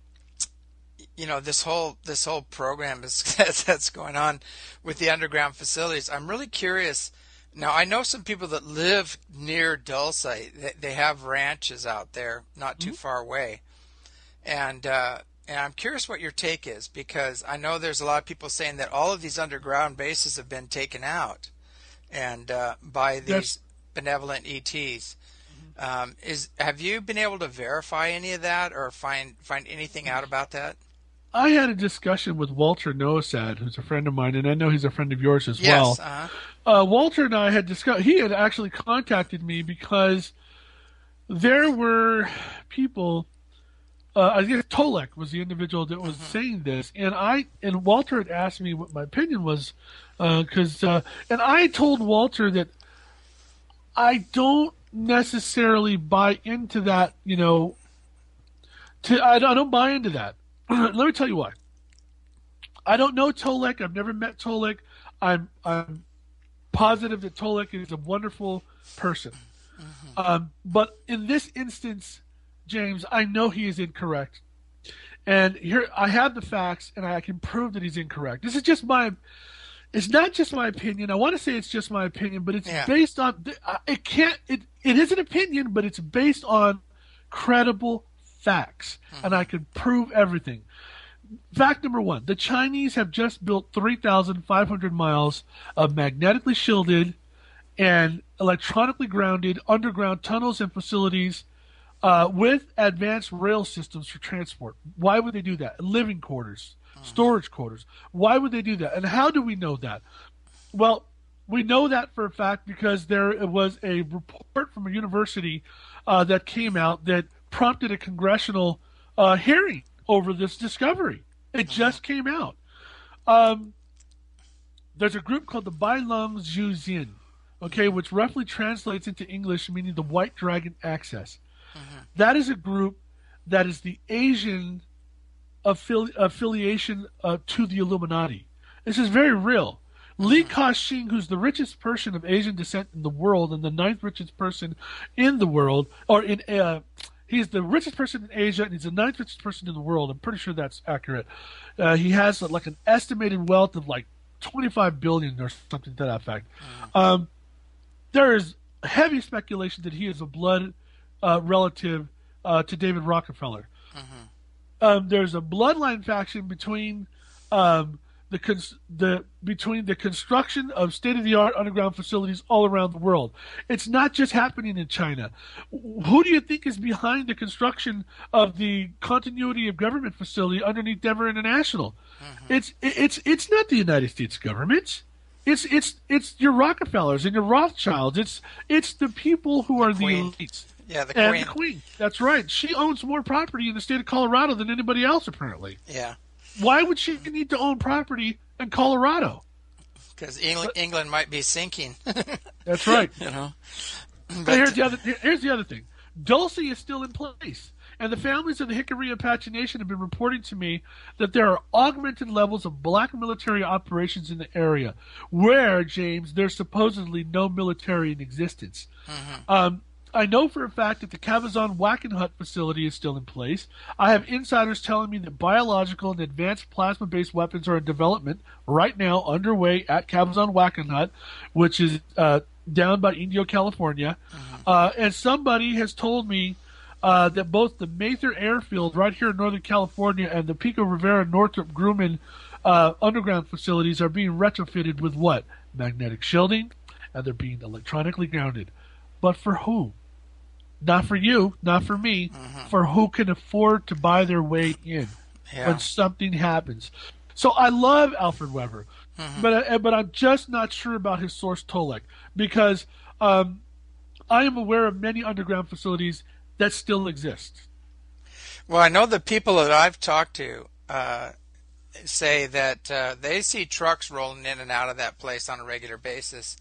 you know this whole this whole program is that's going on with the underground facilities. I'm really curious. Now, I know some people that live near Dulce. They, they have ranches out there, not too mm-hmm. far away, and. Uh, And I'm curious what your take is, because I know there's a lot of people saying that all of these underground bases have been taken out, and uh, by these That's... benevolent E Ts. Mm-hmm. Um, is have you been able to verify any of that, or find find anything out about that?
I had a discussion with Walter Noasad, who's a friend of mine, and I know he's a friend of yours as
yes,
well.
Uh-huh.
Uh, Walter and I had discussed. He had actually contacted me because there were people. Uh, I guess Tolek was the individual that was mm-hmm. saying this, and I and Walter had asked me what my opinion was, because uh, uh, and I told Walter that I don't necessarily buy into that. You know, to I, I don't buy into that. Let me tell you why. I don't know Tolek. I've never met Tolek. I'm I'm positive that Tolek is a wonderful person. Um, but in this instance, James, I know he is incorrect. And here I have the facts, and I can prove that he's incorrect. This is just my. It's not just my opinion. I want to say it's just my opinion, but it's
Yeah.
based on. It can't. It it is an opinion, but it's based on credible facts,
Mm-hmm.
and I can prove everything. Fact number one: the Chinese have just built three thousand five hundred miles of magnetically shielded and electronically grounded underground tunnels and facilities uh, with advanced rail systems for transport. Why would they do that? Living quarters, storage quarters. Why would they do that? And how do we know that? Well, we know that for a fact because there was a report from a university uh, that came out that prompted a congressional uh, hearing over this discovery. It just came out. Um, there's a group called the Bailong Zhujian, okay, which roughly translates into English meaning the White Dragon Access. That is a group that is the Asian affili- affiliation uh, to the Illuminati. This is very real. Li Ka-shing, who's the richest person of Asian descent in the world and the ninth richest person in the world, or in uh, he's the richest person in Asia and he's the ninth richest person in the world. I'm pretty sure that's accurate. Uh, he has uh, like an estimated wealth of like twenty-five billion or something to that effect. Um, there is heavy speculation that he is a blood uh, relative uh, to David Rockefeller. Um, there's a bloodline faction between um, the cons- the between the construction of state-of-the-art underground facilities all around the world. It's not just happening in China. Who do you think is behind the construction of the continuity of government facility underneath Denver International? It's it's it's not the United States government. It's it's it's your Rockefellers and your Rothschilds. It's it's the people who are the
Queen.
elites.
Yeah, the
And
Queen.
the Queen. That's right. She owns more property in the state of Colorado than anybody else, apparently.
Yeah,
Why would she need to own property in Colorado?
because England, England might be sinking.
That's right.
you know.
But here's the other. Here's the other thing. Dulce is still in place, and the families of the Hickory Apache Nation have been reporting to me that there are augmented levels of black military operations in the area, where James there's supposedly no military in existence. Um, I know for a fact that the Cabazon Wackenhut facility is still in place. I have insiders telling me that biological and advanced plasma-based weapons are in development right now, underway at Cabazon Wackenhut, which is uh, down by Indio, California. Uh, and somebody has told me uh, that both the Mather Airfield right here in Northern California and the Pico Rivera Northrop Grumman uh, underground facilities are being retrofitted with what? Magnetic shielding, and they're being electronically grounded. But for who? Not for you, not for me, for who can afford to buy their way in
Yeah.
when something happens. So I love Alfred Weber, but I, but I'm just not sure about his source Tolek because um, I am aware of many underground facilities that still exist.
Well, I know the people that I've talked to uh, say that uh, they see trucks rolling in and out of that place on a regular basis.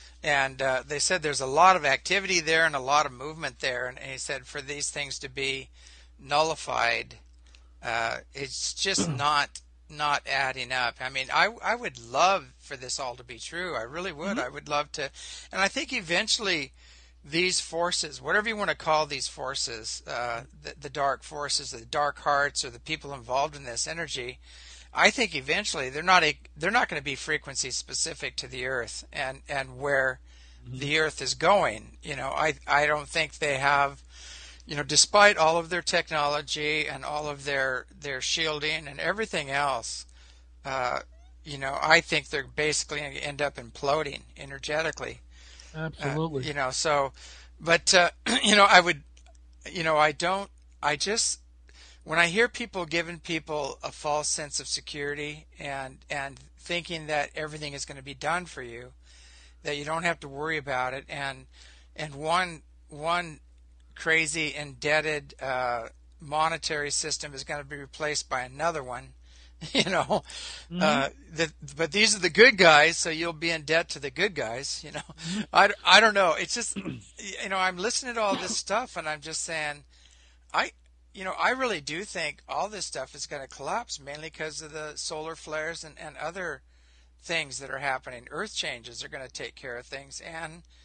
And uh, they said there's a lot of activity there and a lot of movement there. And he said for these things to be nullified, uh, it's just not not adding up. I mean, I, I would love for this all to be true. I really would. I would love to. And I think eventually these forces, whatever you want to call these forces, uh, the, the dark forces, the dark hearts, or the people involved in this energy, I think eventually they're not a, they're not going to be frequency specific to the Earth and, and where the Earth is going. You know, I I don't think they have, you know, despite all of their technology and all of their their shielding and everything else, uh, you know, I think they're basically going to end up imploding energetically.
Absolutely.
Uh, you know, so, but uh, you know, I would, you know, I don't, I just. When I hear people giving people a false sense of security and and thinking that everything is going to be done for you, that you don't have to worry about it, and and one one crazy indebted uh, monetary system is going to be replaced by another one, you know,
Mm-hmm.
uh, that but these are the good guys, so you'll be in debt to the good guys, you know. I, I don't know. It's just, you know, I'm listening to all this stuff and I'm just saying, I. You know, I really do think all this stuff is going to collapse, mainly because of the solar flares and, and other things that are happening. Earth changes are going to take care of things, and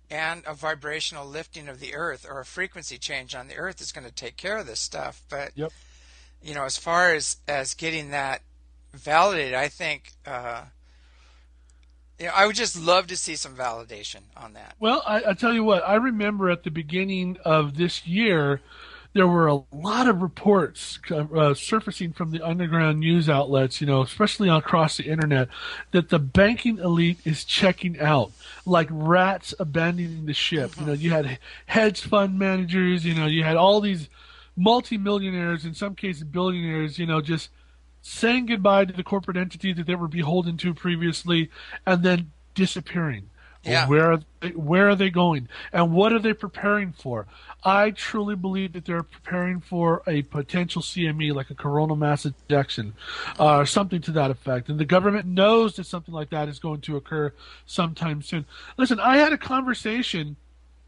and a vibrational lifting of the earth, or a frequency change on the earth, is going to take care of this stuff. But
Yep.
you know, as far as as getting that validated, I think uh, you know, I would just love to see some validation on that.
Well, I, I tell you what, I remember at the beginning of this year, there were a lot of reports uh, surfacing from the underground news outlets, you know, especially across the internet, that the banking elite is checking out, like rats abandoning the ship. Mm-hmm. You know, you had hedge fund managers, you know, you had all these multimillionaires, in some cases billionaires, you know, just saying goodbye to the corporate entity that they were beholden to previously, and then disappearing.
Yeah.
Where are they, where are they going, and what are they preparing for? I truly believe that they're preparing for a potential C M E, like a coronal mass ejection, uh, or something to that effect. And the government knows that something like that is going to occur sometime soon. Listen, I had a conversation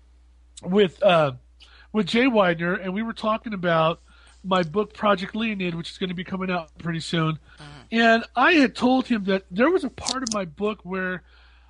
with uh, with Jay Widener, and we were talking about my book Project Leonid, which is going to be coming out pretty soon. Mm. And I had told him that there was a part of my book where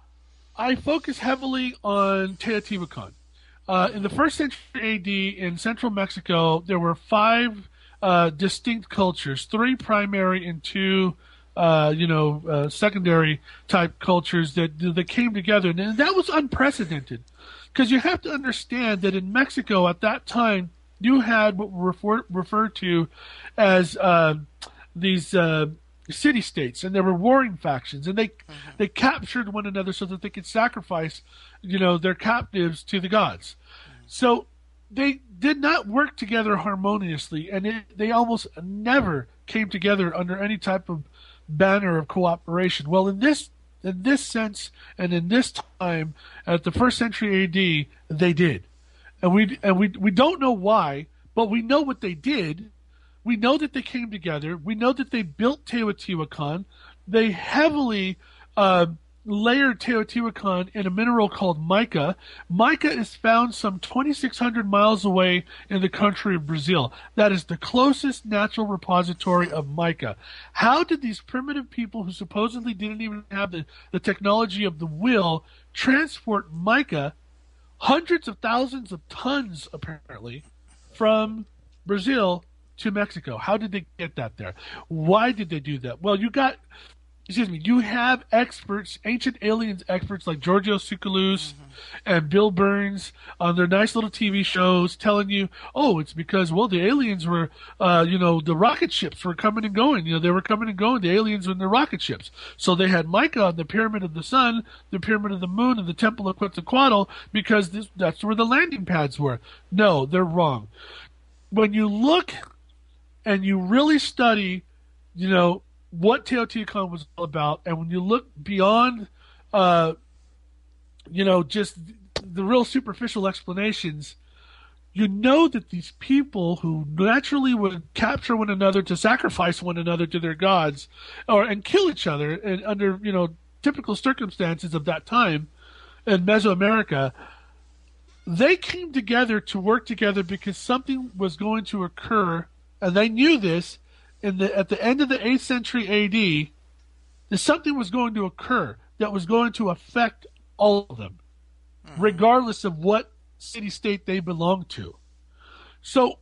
I focus heavily on Teotihuacan. Uh, in the first century A D in central Mexico, there were five uh, distinct cultures, three primary and two, uh, you know, uh, secondary type cultures that that came together, and that was unprecedented. Because you have to understand that in Mexico at that time, you had what were refer, referred to as uh, these uh, city-states, and there were warring factions, and they mm-hmm. they captured one another so that they could sacrifice, you know, their captives to the gods. Mm-hmm. So they did not work together harmoniously, and it, they almost never came together under any type of banner of cooperation. Well, in this in this sense, and in this time, at the first century A D, they did. And we and we we don't know why, but we know what they did. We know that they came together. We know that they built Teotihuacan. They heavily uh, layered Teotihuacan in a mineral called mica. Mica is found some twenty-six hundred miles away in the country of Brazil. That is the closest natural repository of mica. How did these primitive people, who supposedly didn't even have the, the technology of the will, transport mica, hundreds of thousands of tons apparently, from Brazil to Mexico? How did they get that there? Why did they do that? Well, you got, excuse me, you have experts, ancient aliens experts like Giorgio Tsoukalos mm-hmm. and Bill Burns on their nice little T V shows telling you, oh, it's because, well, the aliens were, uh, you know, the rocket ships were coming and going. You know, they were coming and going. The aliens were in the rocket ships. So they had mica on the Pyramid of the Sun, the Pyramid of the Moon, and the Temple of Quetzalcoatl because this, that's where the landing pads were. No, they're wrong. When you look and you really study, you know, what Teotihuacan was all about, and when you look beyond, uh, you know, just the real superficial explanations, you know that these people who naturally would capture one another to sacrifice one another to their gods, or and kill each other, and under, you know, typical circumstances of that time in Mesoamerica, they came together to work together because something was going to occur. And they knew this in the at the end of the eighth century A D, that something was going to occur that was going to affect all of them, mm-hmm. regardless of what city-state they belonged to. So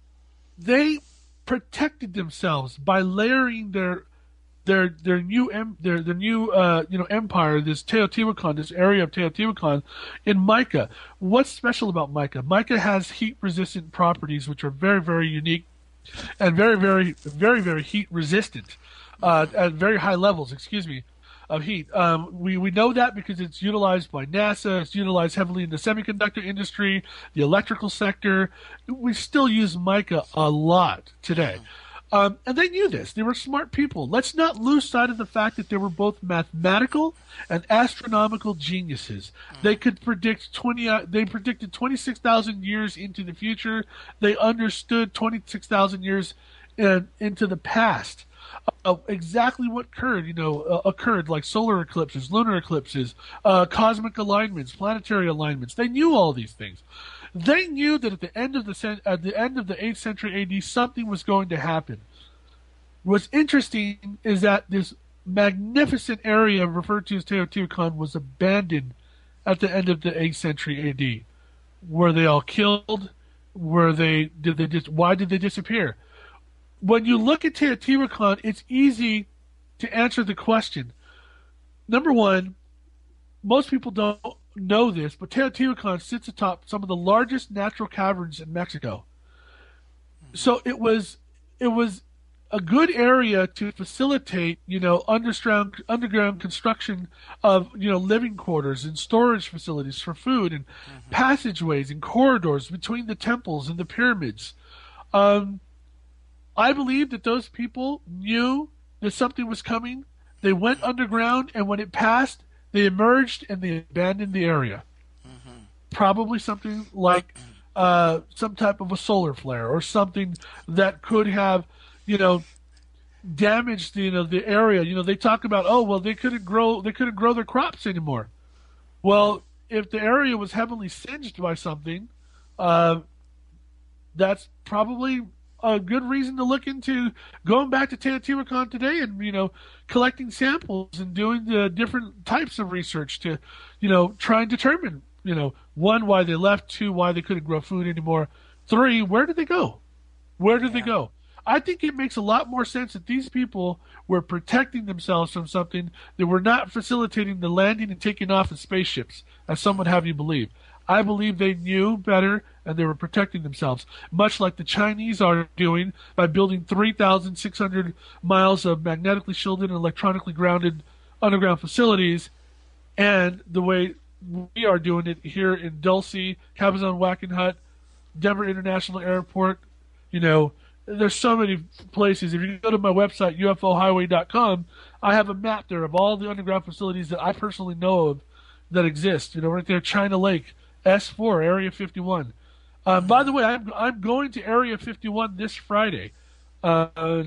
they protected themselves by layering their their their new em, their their new uh, you know empire, this Teotihuacan, this area of Teotihuacan, in mica. What's special about mica? Mica has heat-resistant properties, which are very, very unique. And very, very, very, very heat resistant uh, at very high levels, excuse me, of heat. Um, we, we know that because it's utilized by NASA. It's utilized heavily in the semiconductor industry, the electrical sector. We still use mica a lot today. Um, and they knew this. They were smart people. Let's not lose sight of the fact that they were both mathematical and astronomical geniuses. They could predict twenty. Uh, they predicted twenty-six thousand years into the future. They understood twenty-six thousand years in, into the past. Uh, exactly what occurred, you know, uh, occurred like solar eclipses, lunar eclipses, uh, cosmic alignments, planetary alignments. They knew all these things. They knew that at the end of the at the end of the eighth century A D, something was going to happen. What's interesting is that this magnificent area referred to as Teotihuacan was abandoned at the end of the eighth century A D? Were they all killed? Were they did they just why did they disappear? When you look at Teotihuacan, it's easy to answer the question. Number one, most people don't know this, but Teotihuacan sits atop some of the largest natural caverns in Mexico. So it was it was a good area to facilitate, you know, underground underground construction of, you know, living quarters and storage facilities for food and mm-hmm. passageways and corridors between the temples and the pyramids. Um, I believe that those people knew that something was coming. They went underground, and when it passed, they emerged and they abandoned the area. Mm-hmm. Probably something like uh, some type of a solar flare or something that could have, you know, damaged, you know, the area. You know, they talk about, oh, well, they couldn't grow, they couldn't grow their crops anymore. Well, if the area was heavily singed by something, uh, that's probably a good reason to look into going back to Teotihuacan today and, you know, collecting samples and doing the different types of research to, you know, try and determine, you know, one, why they left, two, why they couldn't grow food anymore, three, where did they go? Where did yeah. they go? I think it makes a lot more sense that these people were protecting themselves from something. They were not facilitating the landing and taking off of spaceships, as some would have you believe. I believe they knew better and they were protecting themselves, much like the Chinese are doing by building three thousand six hundred miles of magnetically shielded and electronically grounded underground facilities, and the way we are doing it here in Dulce, Cabazon Wackenhut, Denver International Airport. You know, there's so many places. If you go to my website, U F O highway dot com, I have a map there of all the underground facilities that I personally know of that exist. You know, right there, China Lake, S four, Area fifty-one. Um, by the way, I'm I'm going to Area fifty-one this Friday, uh,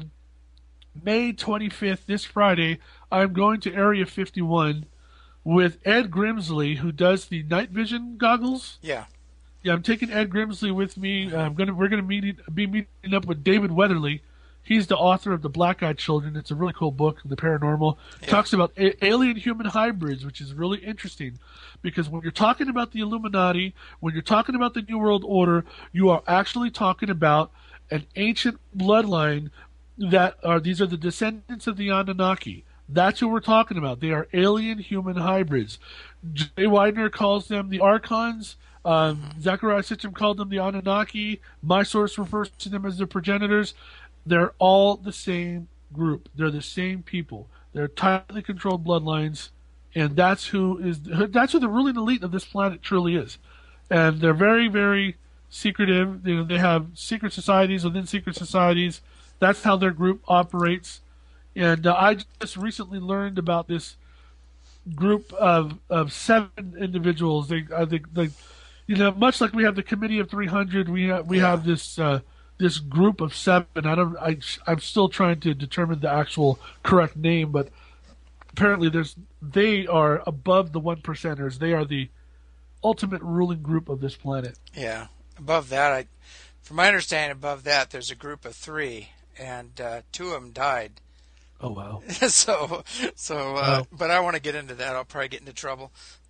May twenty-fifth. This Friday, I'm going to Area fifty-one with Ed Grimsley, who does the night vision goggles.
Yeah.
Yeah, I'm taking Ed Grimsley with me. I'm gonna we're gonna meet be meeting up with David Weatherly. He's the author of The Black-Eyed Children. It's a really cool book, The Paranormal. It yeah. talks about a- alien-human hybrids, which is really interesting because when you're talking about the Illuminati, when you're talking about the New World Order, you are actually talking about an ancient bloodline that are, these are the descendants of the Anunnaki. That's who we're talking about. They are alien-human hybrids. Jay Widener calls them the Archons. Um, mm-hmm. Zechariah Sitchin called them the Anunnaki. My source refers to them as the progenitors. They're all the same group. They're the same people. They're tightly controlled bloodlines, and that's who is that's who the ruling elite of this planet truly is. And they're very, very secretive. You know, they have secret societies within secret societies. That's how their group operates. And uh, I just recently learned about this group of of seven individuals. They, uh, they, they you know, much like we have the Committee of three hundred, we have, we yeah. have this. Uh, This group of seven. I don't. I. I'm still trying to determine the actual correct name, but apparently, there's. They are above the one percenters. They are the ultimate ruling group of this planet.
Yeah. Above that, I, from my understanding, above that, there's a group of three, and uh, two of them died.
Oh wow.
so, so. Uh, wow. But I want to get into that. I'll probably get into trouble.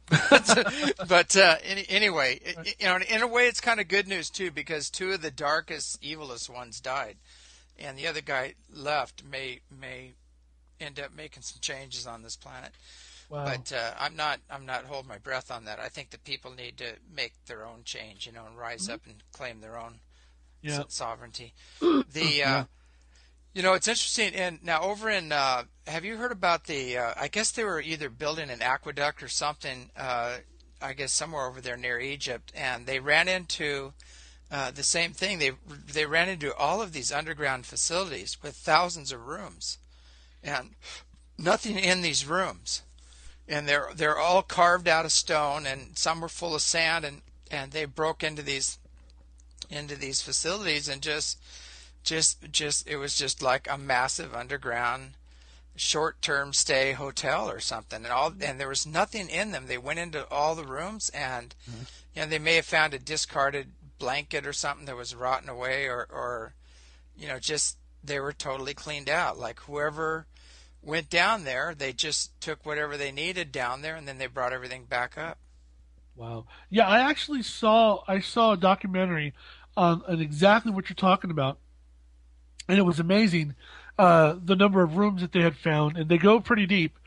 but uh, any, anyway, it, you know, in a way, it's kind of good news too, because two of the darkest, evilest ones died, and the other guy left may may end up making some changes on this planet. Wow. But uh, I'm not I'm not holding my breath on that. I think that people need to make their own change, you know, and rise mm-hmm. up and claim their own yeah. so- sovereignty. The uh, yeah. You know, it's interesting. And now over in, uh, have you heard about the, uh, I guess they were either building an aqueduct or something, uh, I guess somewhere over there near Egypt, and they ran into uh, the same thing. They they ran into all of these underground facilities with thousands of rooms and nothing in these rooms. And they're they're all carved out of stone, and some were full of sand, and, and they broke into these into these facilities and just Just, just, it was just like a massive underground, short-term stay hotel or something, and all, and there was nothing in them. They went into all the rooms, and mm-hmm. you know, they may have found a discarded blanket or something that was rotten away, or, or, you know, just they were totally cleaned out. Like whoever went down there, they just took whatever they needed down there, and then they brought everything back up.
Wow. Yeah, I actually saw I saw a documentary on, on exactly what you're talking about, and it was amazing. Uh, the number of rooms that they had found, and they go pretty deep.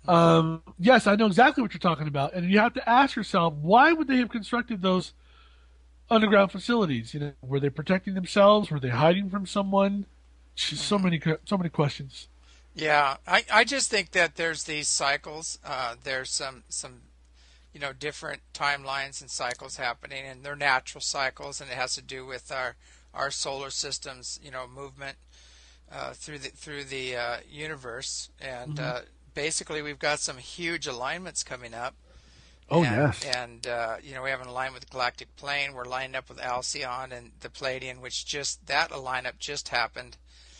Um, yes, I know exactly what you're talking about, and you have to ask yourself, why would they have constructed those underground facilities? You know, were they protecting themselves? Were they hiding from someone? So
Mm-hmm.
many, so many questions.
Yeah, I, I just think that there's these cycles. Uh, there's some some you know different timelines and cycles happening, and they're natural cycles, and it has to do with our our solar system's you know movement uh, through the through the uh, universe, and
Hmm.
uh, basically we've got some huge alignments coming up,
Oh
and
yes.
and uh, you know we have an alignment with the galactic plane. We're lining up with Alcyon and the Palladian, which just that alignment just happened.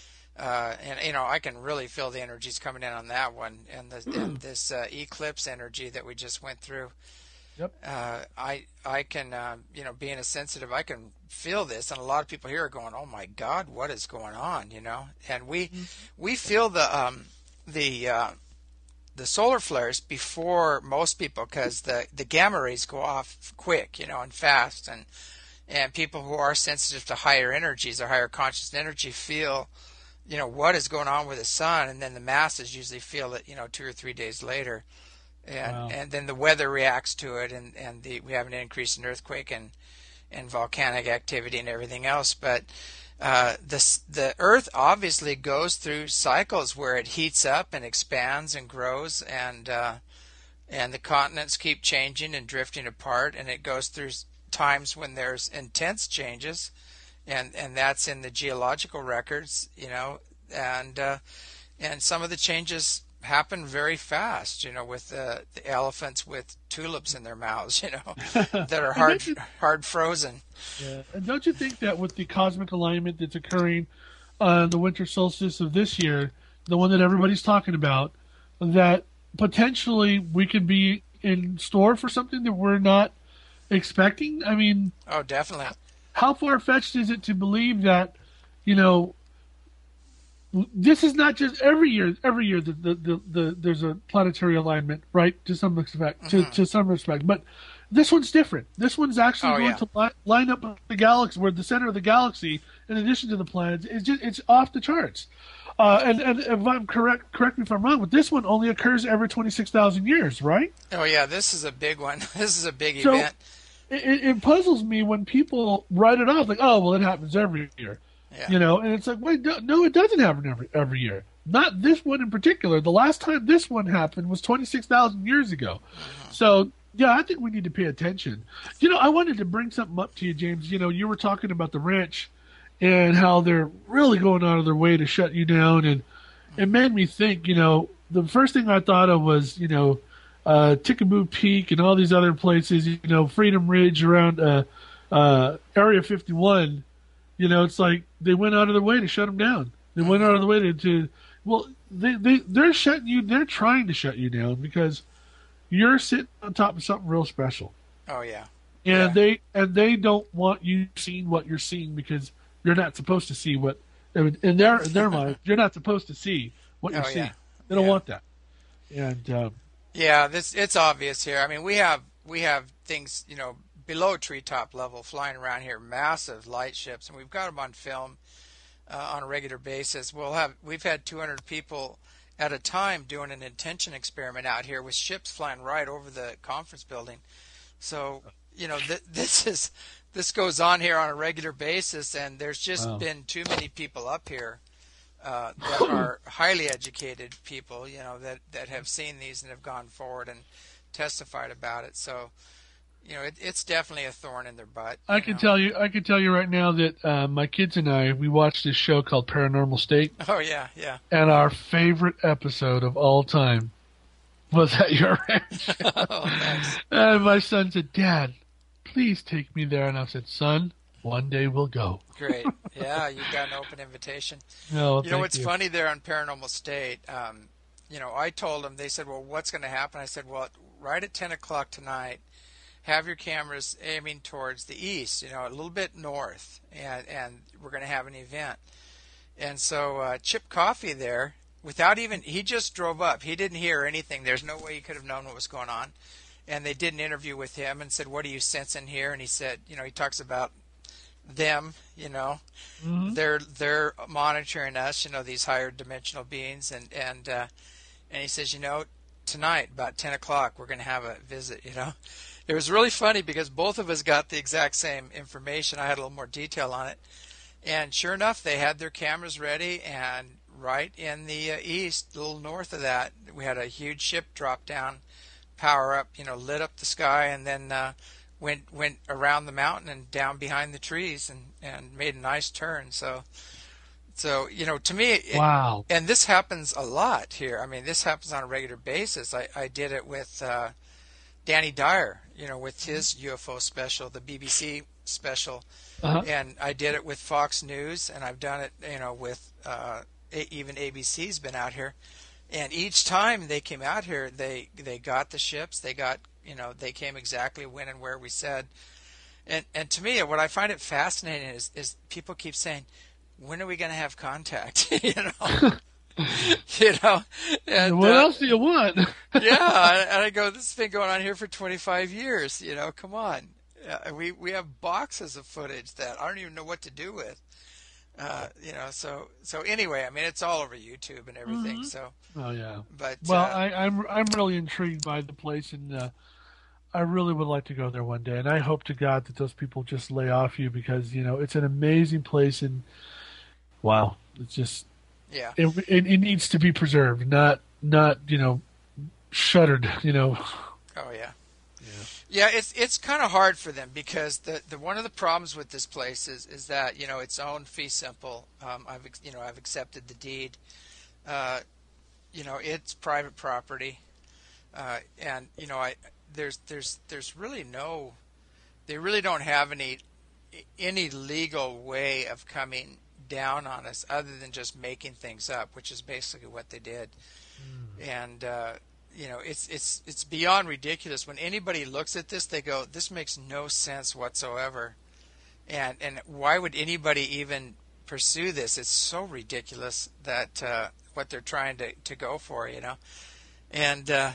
Uh, and you know, I can really feel the energies coming in on that one, and, the, and this uh, eclipse energy that we just went through.
Yep.
Uh, I I can uh, you know, being a sensitive, I can feel this, and a lot of people here are going, "Oh my God, what is going on?" You know, and we we feel the um, the uh, the solar flares before most people because the the gamma rays go off quick, you know, and fast, and and people who are sensitive to higher energies or higher conscious energy feel you know what is going on with the sun, and then the masses usually feel it you know two or three days later, and
Wow.
and then the weather reacts to it, and and the, we have an increase in earthquake and and volcanic activity and everything else. But uh, the the Earth obviously goes through cycles where it heats up and expands and grows, and uh, and the continents keep changing and drifting apart, and it goes through times when there's intense changes, and and that's in the geological records, you know, and uh, and some of the changes happen very fast, you know, with uh, the elephants with tulips in their mouths, you know, that are
And
hard
don't you,
hard frozen.
yeah, and don't you think that with the cosmic alignment that's occurring on the winter solstice of this year, the one that everybody's talking about, that potentially we could be in store for something that we're not expecting? I mean,
Oh, definitely.
how far fetched is it to believe that, you know, this is not just every year. Every year, the, the, the, the there's a planetary alignment, right? To some respect, to,
Hmm.
to some respect, but this one's different. This one's actually
Oh
going
yeah.
to li- line up with the galaxy, where the center of the galaxy, in addition to the planets, is just it's off the charts. Uh, and and if I'm correct, correct me if I'm wrong, but this one only occurs every twenty-six thousand years, right?
Oh yeah. This is a big one. This is a big
So
event.
it, it it puzzles me when people write it off like, oh well, it happens every year.
Yeah.
You know, and it's like, wait, no, no, it doesn't happen every every year. Not this one in particular. The last time this one happened was twenty six thousand years ago.
Hmm.
So yeah, I think we need to pay attention. You know, I wanted to bring something up to you, James. You know, you were talking about the ranch and how they're really going out of their way to shut you down, and it made me think. You know, the first thing I thought of was, you know, uh, Tickaboo Peak and all these other places. You know, Freedom Ridge around uh, uh, Area fifty one. You know, it's like they went out of their way to shut them down. They went
Hmm.
out of the way to, to well, they, they, they're shutting you, they're trying to shut you down because you're sitting on top of something real special.
Oh yeah.
And
Yeah.
they, and they don't want you seeing what you're seeing because you're not supposed to see what, in their, in their mind, you're not supposed to see what you're
Oh
seeing.
yeah.
They don't
Yeah.
want that. And, um,
Yeah. This it's obvious here. I mean, we have we have things you know below treetop level flying around here, massive light ships, and we've got them on film uh, on a regular basis. We'll have we've had two hundred people at a time doing an intention experiment out here with ships flying right over the conference building. So you know th- this is this goes on here on a regular basis, and there's just
wow.
been too many people up here uh, that are highly educated people, you know, that that have seen these and have gone forward and testified about it. So you know, it, it's definitely a thorn in their butt.
I
You
can
know.
tell you, I can tell you right now that uh, my kids and I, we watched this show called Paranormal State,
Oh yeah, yeah.
and our favorite episode of all time was at your ranch.
Oh, thanks.
And my son said, "Dad, please take me there." And I said, "Son, one day we'll go."
Great. Yeah, you got an open invitation.
No,
You know
thank
what's
you.
funny there on Paranormal State? Um, you know, I told them. They said, "Well, what's going to happen?" I said, "Well, right at ten o'clock tonight, have your cameras aiming towards the east. You know, a little bit north, and and we're going to have an event." And so uh, Chip Coffey there, without even he just drove up. He didn't hear anything. There's no way he could have known what was going on. and they did an interview with him and said, "What are you sensing here?" And he said, you know, he talks about them, you know,
Mm-hmm.
they're they're monitoring us, you know, these higher dimensional beings, and and uh, and he says, you know, tonight about ten o'clock we're going to have a visit. You know, it was really funny because both of us got the exact same information. I had a little more detail on it, and sure enough, they had their cameras ready, and right in the uh, east, a little north of that, we had a huge ship drop down, power up, you know, lit up the sky, and then uh, went went around the mountain and down behind the trees, and, and made a nice turn. So, so you know, to me, it,
Wow.
and this happens a lot here. I mean, this happens on a regular basis. I, I did it with uh, Danny Dyer, you know, with his U F O special, the B B C special,
Uh-huh.
and I did it with Fox News, and I've done it, you know, with uh, a, even A B C's been out here. And each time they came out here, they they got the ships. They got, you know, they came exactly when and where we said. And and to me, what I find it fascinating is is people keep saying, "When are we going to have contact?" you know, you know. And,
what
uh,
else do you want?
yeah, and I go, "This has been going on here for twenty-five years. You know, come on. Uh, we we have boxes of footage that I don't even know what to do with." Uh, you know, so so anyway, I mean, it's all over YouTube and everything.
Mhm.
So,
Oh yeah.
but
Well,
uh,
I, I'm I'm really intrigued by the place, and uh, I really would like to go there one day. And I hope to God that those people just lay off you, because you know it's an amazing place, and wow, it's just
yeah,
it it, it needs to be preserved, not not you know shuttered. You know.
oh yeah.
Yeah.
Yeah, it's it's kind of hard for them because the, the one of the problems with this place is, is that, you know, it's owned fee simple. Um, I've ex- you know I've accepted the deed. Uh, you know, it's private property, uh, and you know I there's there's there's really no, they really don't have any any legal way of coming down on us other than just making things up, which is basically what they did.
Mm.
And uh, you know, it's it's it's beyond ridiculous. When anybody looks at this, they go, "This makes no sense whatsoever." And and why would anybody even pursue this? It's so ridiculous that uh, what they're trying to, to go for, you know. And uh,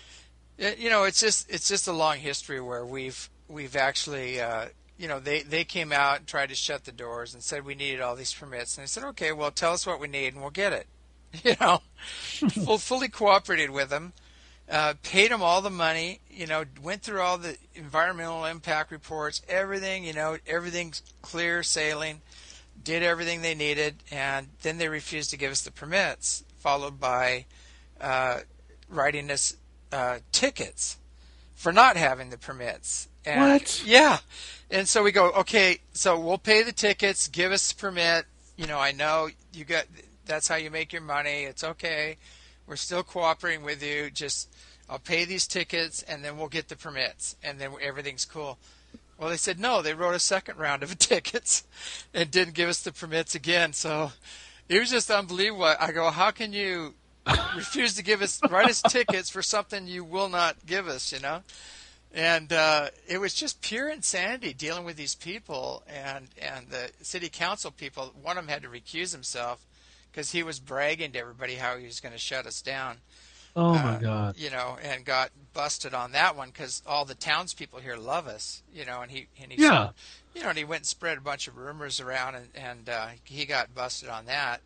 it, you know, it's just it's just a long history where we've we've actually uh, you know, they they came out and tried to shut the doors and said we needed all these permits, and I said, "Okay, well, tell us what we need and we'll get it." You know, full, fully cooperated with them, uh, paid them all the money, you know, went through all the environmental impact reports, everything, you know, everything's clear sailing, did everything they needed, and then they refused to give us the permits, followed by uh, writing us uh, tickets for not having the permits. And,
What?
Yeah. And so we go, okay, so we'll pay the tickets, give us the permit. You know, I know you got... That's how you make your money. It's okay. We're still cooperating with you. Just, I'll pay these tickets and then we'll get the permits and then everything's cool. Well, they said no. They wrote a second round of tickets and didn't give us the permits again. So it was just unbelievable. I go, how can you refuse to give us, write us tickets for something you will not give us, you know? And uh, it was just pure insanity dealing with these people, and, and the city council people. One of them had to recuse himself because he was bragging to everybody how he was going to shut us down.
Oh my
uh,
God.
You know, and got busted on that one because all the townspeople here love us. You know, and he and he
Yeah.
you know, and he went and spread a bunch of rumors around, and and uh, he got busted on that.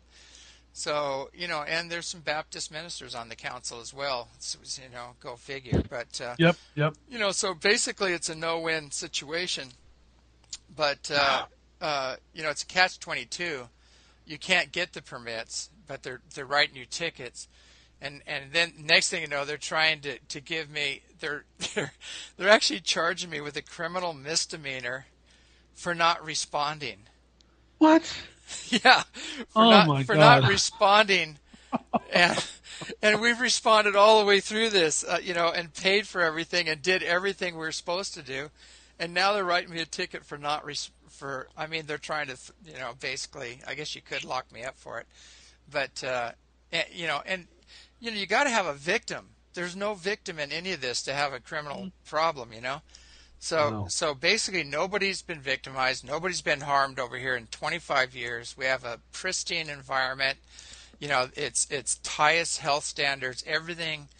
So you know, and there's some Baptist ministers on the council as well. So, you know, go figure. But uh,
Yep. Yep.
you know, so basically it's a no-win situation. But uh, uh, you know, it's a catch twenty-two. You can't get the permits, but they're they're writing you tickets, and and then next thing you know, they're trying to, to give me they're they're they're actually charging me with a criminal misdemeanor for not responding.
What?
Yeah, for
Oh
not
my
for
God.
not responding, and and we've responded all the way through this, uh, you know, and paid for everything and did everything we were supposed to do, and now they're writing me a ticket for not res- for. I mean, they're trying to, you know, basically. I guess you could lock me up for it, but uh, and, you know, and you know, you got to have a victim. There's no victim in any of this to have a criminal problem, you know. So
Wow.
so basically, nobody's been victimized. Nobody's been harmed over here in twenty-five years. We have a pristine environment. You know, it's it's highest health standards. Everything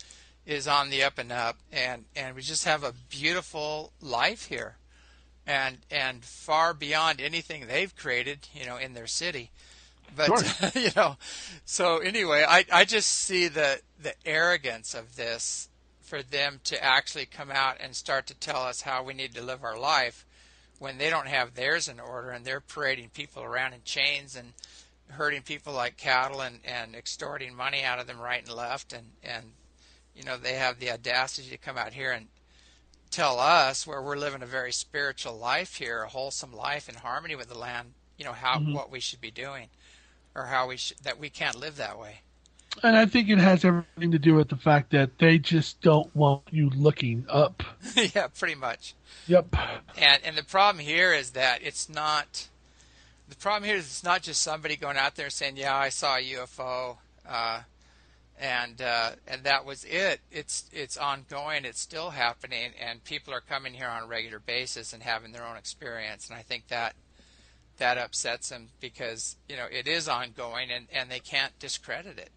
is on the up and up, and, and we just have a beautiful life here, and and far beyond anything they've created, you know, in their city. But
Sure.
you know, so anyway, I, I just see the the arrogance of this for them to actually come out and start to tell us how we need to live our life when they don't have theirs in order, and they're parading people around in chains and herding people like cattle, and, and extorting money out of them right and left, and, and you know, they have the audacity to come out here and tell us, where we're living a very spiritual life here, a wholesome life in harmony with the land, you know, how
Mm-hmm.
what we should be doing, or how we should, that we can't live that way.
And I think it has everything to do with the fact that they just don't want you looking up.
Yeah, pretty much.
Yep.
And and the problem here is that it's not. The problem here is it's not just somebody going out there saying, "Yeah, I saw a U F O," uh, and uh, and that was it. It's it's ongoing. It's still happening, and people are coming here on a regular basis and having their own experience. And I think that that upsets them, because you know it is ongoing, and, and they can't discredit it.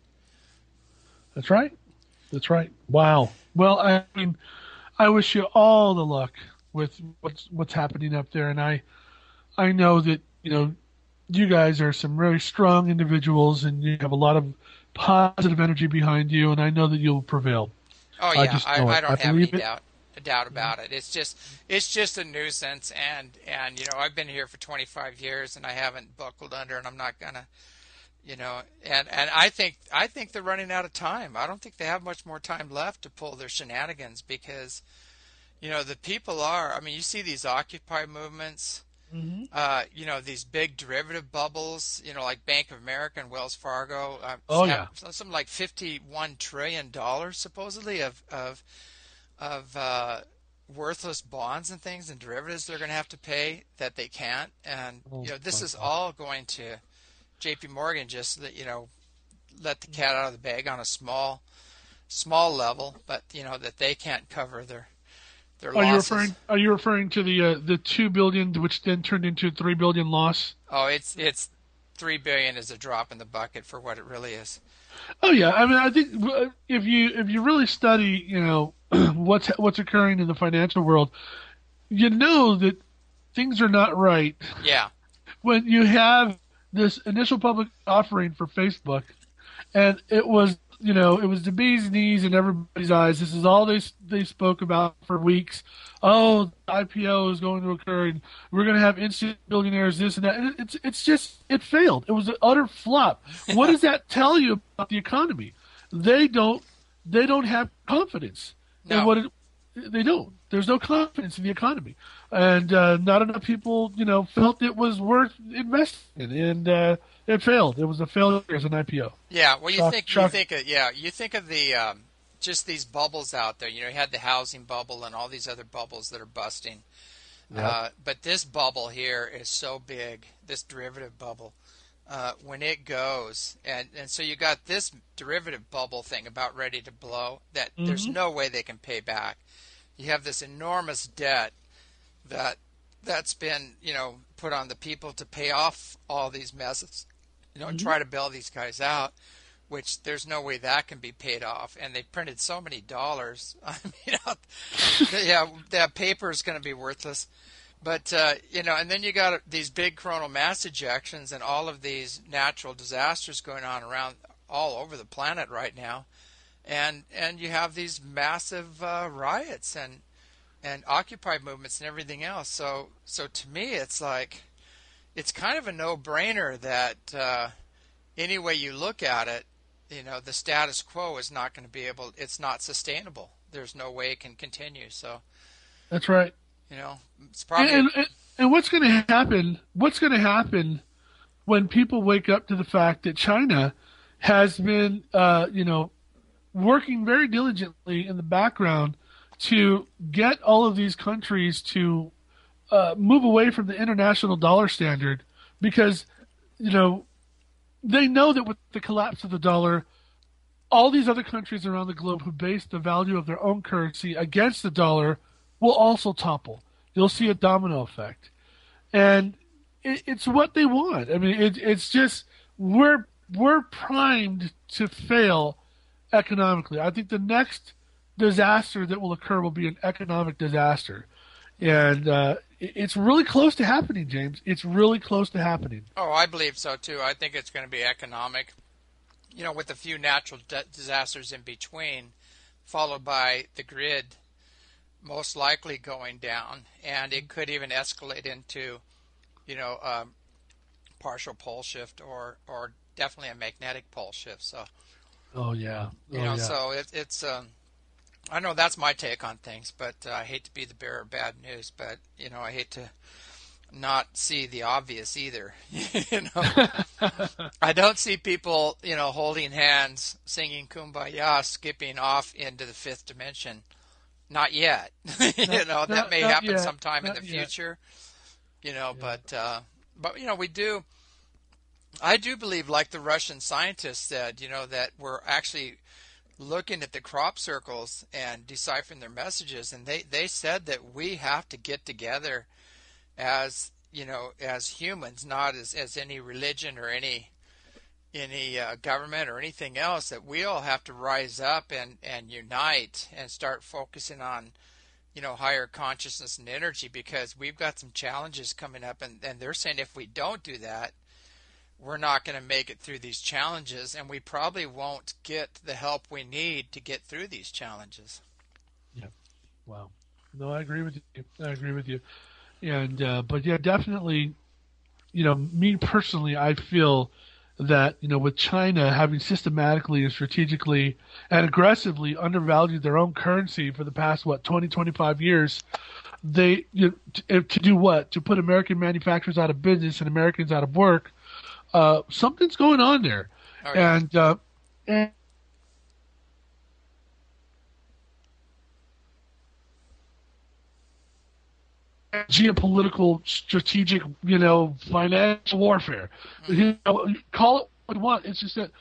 That's right. That's right. Wow. Well, I mean, I wish you all the luck with what's what's happening up there, and I I know that, you know, you guys are some very strong individuals, and you have a lot of positive energy behind you, and I know that you'll prevail.
Oh
I
yeah,
just
I,
know
I,
it.
don't
I
have any
believe it.
doubt a doubt about it. It's just it's just a nuisance, and and you know I've been here for twenty-five years, and I haven't buckled under, and I'm not gonna, you know, and and I think I think they're running out of time. I don't think they have much more time left to pull their shenanigans, because, you know, the people are. I mean, you see these Occupy movements.
Mm-hmm.
Uh, you know, these big derivative bubbles, you know, like Bank of America and Wells Fargo. Uh,
Oh,
have
yeah.
something like fifty-one trillion dollars supposedly of of of uh, worthless bonds and things and derivatives they're going to have to pay that they can't. And
Oh,
you know, this
my
is
God.
all going to J P Morgan, just you know, let the cat out of the bag on a small small level, but you know that they can't cover their their
Are you
losses.
referring? Are you referring to the uh, the two billion, which then turned into three billion loss?
Oh, it's it's three billion is a drop in the bucket for what it really is.
Oh yeah, I mean, I think uh, if you if you really study, you know, what's what's occurring in the financial world, you know that things are not right
Yeah,
when you have this initial public offering for Facebook, and it was, you know, it was the bee's knees in everybody's eyes. This is all they they spoke about for weeks. Oh, the I P O is going to occur, and we're going to have instant billionaires, this and that. And it's it's just it failed. It was an utter flop. What does that tell you about the economy? They don't they don't have confidence in
No.
what it. They don't. There's no confidence in the economy, and uh, not enough people, you know, felt it was worth investing in, and uh, it failed. It was a failure as an I P O.
yeah. Well, you
Shock-
think you
shock-
think of, yeah, you think of the um, just these bubbles out there. You know, you had the housing bubble and all these other bubbles that are busting.
Yeah.
Uh, but this bubble here is so big, this derivative bubble. Uh, when it goes, and, and so you got this derivative bubble thing about ready to blow, that there's
Mhm.
no way they can pay back. You have this enormous debt that that's been, you know, put on the people to pay off all these messes, you know, and try to bail these guys out, which there's no way that can be paid off. And they printed so many dollars. I mean, yeah, that paper is going to be worthless. But, uh, you know, and then you got these big coronal mass ejections and all of these natural disasters going on around all over the planet right now. And and you have these massive uh, riots and and Occupy movements and everything else. So so to me, it's like it's kind of a no-brainer that uh, any way you look at it, you know, the status quo is not going to be able. It's not sustainable. There's no way it can continue. So
That's right.
you know, it's probably
And, and, and what's going to happen? What's going to happen when people wake up to the fact that China has been, uh, you know, working very diligently in the background to get all of these countries to uh, move away from the international dollar standard, because, you know, they know that with the collapse of the dollar, all these other countries around the globe who base the value of their own currency against the dollar will also topple. You'll see a domino effect. And it, it's what they want. I mean, it, it's just, we're, we're primed to fail economically. I think the next disaster that will occur will be an economic disaster. And uh, it's really close to happening, James. It's really close to happening.
Oh, I believe so, too. I think it's going to be economic, you know, with a few natural d- disasters in between, followed by the grid most likely going down. And it could even escalate into, you know, um, partial pole shift or, or definitely a magnetic pole shift. So,
oh, yeah. Oh,
you know,
yeah.
so it, it's... Um, I know that's my take on things, but uh, I hate to be the bearer of bad news, but, you know, I hate to not see the obvious either. you know, I don't see people, you know, holding hands, singing Kumbaya, skipping off into the fifth dimension. Not yet. you
Not,
know, that
not,
may
not
happen
yet.
sometime
Not
in the
yet.
future, you know,
Yeah.
but, uh, but, you know, we do, I do believe, like the Russian scientists said, you know, that we're actually looking at the crop circles and deciphering their messages, and they, they said that we have to get together as, you know, as humans, not as, as any religion or any any uh, government or anything else, that we all have to rise up and, and unite and start focusing on, you know, higher consciousness and energy, because we've got some challenges coming up, and, and they're saying if we don't do that, we're not going to make it through these challenges, and we probably won't get the help we need to get through these challenges.
Yeah. Wow. No, I agree with you. I agree with you. And, uh, but yeah, definitely, you know, me personally, I feel that, you know, with China having systematically and strategically and aggressively undervalued their own currency for the past, what, twenty, twenty-five years, they, you know, to, to do what? To put American manufacturers out of business and Americans out of work. Uh, something's going on there,
Oh, yeah.
and uh, and geopolitical, strategic, you know, financial warfare.
Mm-hmm.
You know, call it what you want. It's just that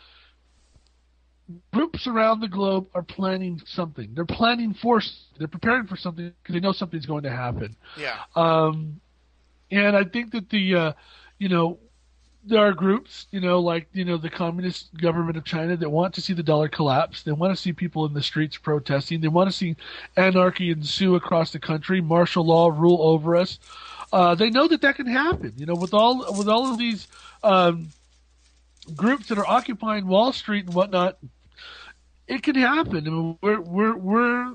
groups around the globe are planning something. They're planning for. They're preparing for something because they know something's going to happen.
Yeah.
Um, and I think that the, uh, you know. There are groups, you know, like, you know, the communist government of China that want to see the dollar collapse. They want to see people in the streets protesting. They want to see anarchy ensue across the country, martial law rule over us. Uh, they know that that can happen, you know, with all with all of these um, groups that are occupying Wall Street and whatnot. It can happen. I mean, we're we're we're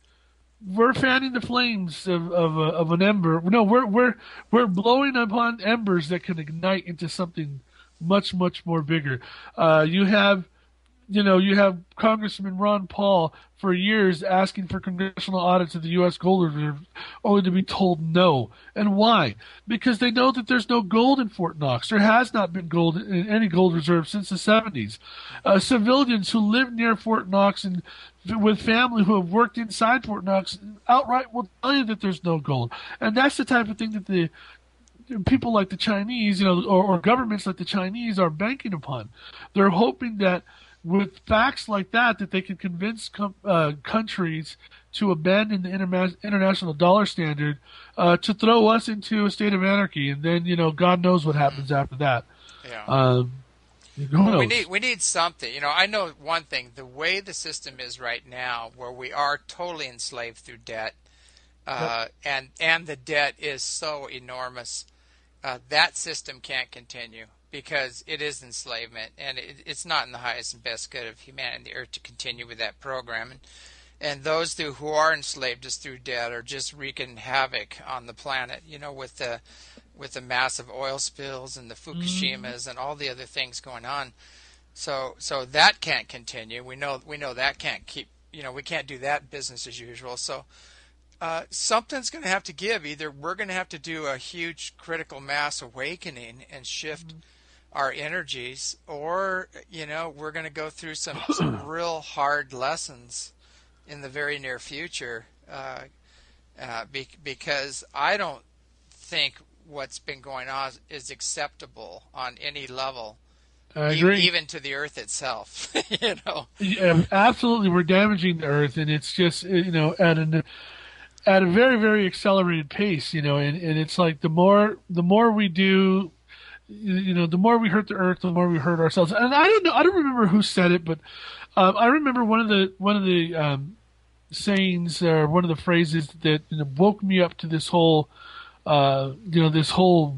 we're fanning the flames of of, a, of an ember. No, we're we're we're blowing upon embers that can ignite into something much much more bigger. Uh, you have, you know, you have Congressman Ron Paul for years asking for congressional audits of the U S gold reserve, only to be told no. And why? Because they know that there's no gold in Fort Knox. There has not been gold in any gold reserve since the seventies. Uh, civilians who live near Fort Knox and with family who have worked inside Fort Knox outright will tell you that there's no gold. And that's the type of thing that the people like the Chinese, you know, or, or governments like the Chinese are banking upon. They're hoping that with facts like that, that they can convince com- uh, countries to abandon the interma- international dollar standard, uh, to throw us into a state of anarchy, and then, you know, God knows what happens mm. after that.
Yeah.
Um,
well, we need we need something. You know, I know one thing: the way the system is right now, where we are totally enslaved through debt, uh, yep. and and the debt is so enormous, uh, that system can't continue. Because it is enslavement, and it, it's not in the highest and best good of humanity or to continue with that program. And, and those who, who are enslaved just through debt are just wreaking havoc on the planet, you know, with the with the massive oil spills and the Fukushimas mm. and all the other things going on. So so that can't continue. We know we know that can't keep, you know, we can't do that business as usual. So uh, something's going to have to give. Either we're going to have to do a huge critical mass awakening and shift mm. our energies, or, you know, we're going to go through some, some real hard lessons in the very near future, uh, uh, be, because I don't think what's been going on is acceptable on any level,
I agree.
E- even to the Earth itself. you know,
yeah, absolutely, we're damaging the Earth, and it's just, you know, at an at a very very accelerated pace, you know, and, and it's like the more the more we do. You know, the more we hurt the earth, the more we hurt ourselves. And I don't know, I don't remember who said it, but um, I remember one of the one of the um, sayings or one of the phrases that you know, woke me up to this whole, uh, you know, this whole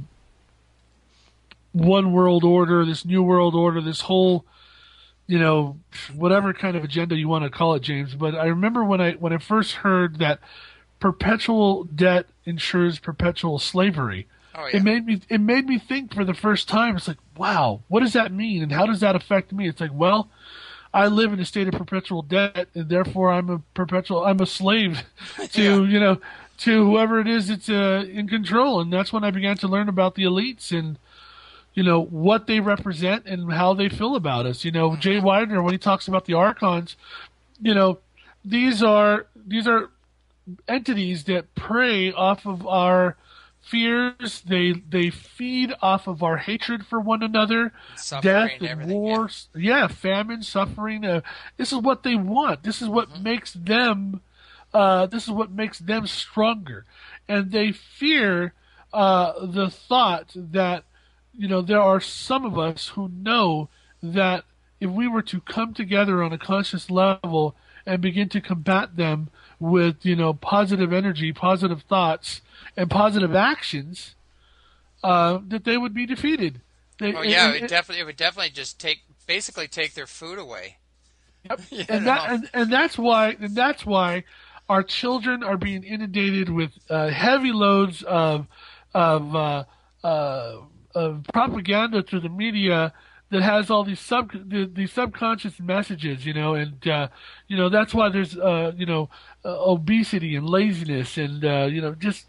one world order, this new world order, this whole, you know, whatever kind of agenda you want to call it, James. But I remember when I when I first heard that perpetual debt ensures perpetual slavery.
Oh, yeah.
It made me it made me think for the first time. It's like, wow, what does that mean, and how does that affect me? It's like, well, I live in a state of perpetual debt, and therefore I'm a perpetual I'm a slave to
Yeah.
you know to whoever it is that's uh, in control. And that's when I began to learn about the elites and you know what they represent and how they feel about us. You know, Jay Widener, when he talks about the archons, you know, these are these are entities that prey off of our fears. They they feed off of our hatred for one another,
Suffering,
death and
everything,
wars. Yeah. famine, suffering. Uh, this is what they want. This is what
Mm-hmm.
makes them. Uh, this is what makes them stronger, and they fear uh, the thought that you know there are some of us who know that if we were to come together on a conscious level and begin to combat them with you know positive energy, positive thoughts, and positive actions, uh, that they would be defeated. They,
Oh yeah,
and,
it,
and,
definitely it would definitely just take basically take their food away.
Yep.
You
and
know?
that and, and that's why and that's why our children are being inundated with uh, heavy loads of of uh, uh, of propaganda through the media that has all these sub the, these subconscious messages, you know, and uh, you know that's why there's uh, you know uh, obesity and laziness and uh, you know just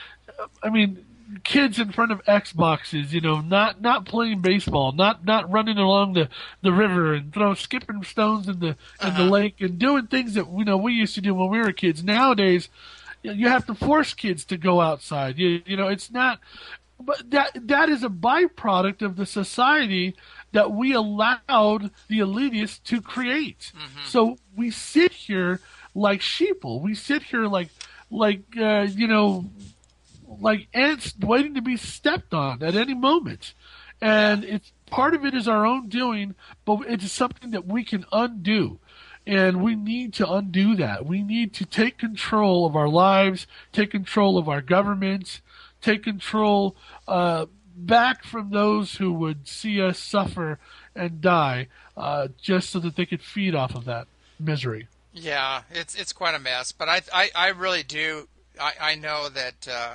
I mean kids in front of Xboxes, you know, not not playing baseball, not not running along the, the river and throw skipping stones in the in
Uh-huh.
the lake and doing things that you know we used to do when we were kids. Nowadays, you know, you have to force kids to go outside. You you know, it's not. But that that is a byproduct of the society that we allowed the elitists to create. So we sit here like sheeple. We sit here like like uh, you know like ants waiting to be stepped on at any moment. And it's part of it is our own doing, but it's something that we can undo. And we need to undo that. We need to take control of our lives, take control of our governments, take control uh, back from those who would see us suffer and die, uh, just so that they could feed off of that misery.
Yeah, it's it's quite a mess. But I I, I really do I, I know that uh,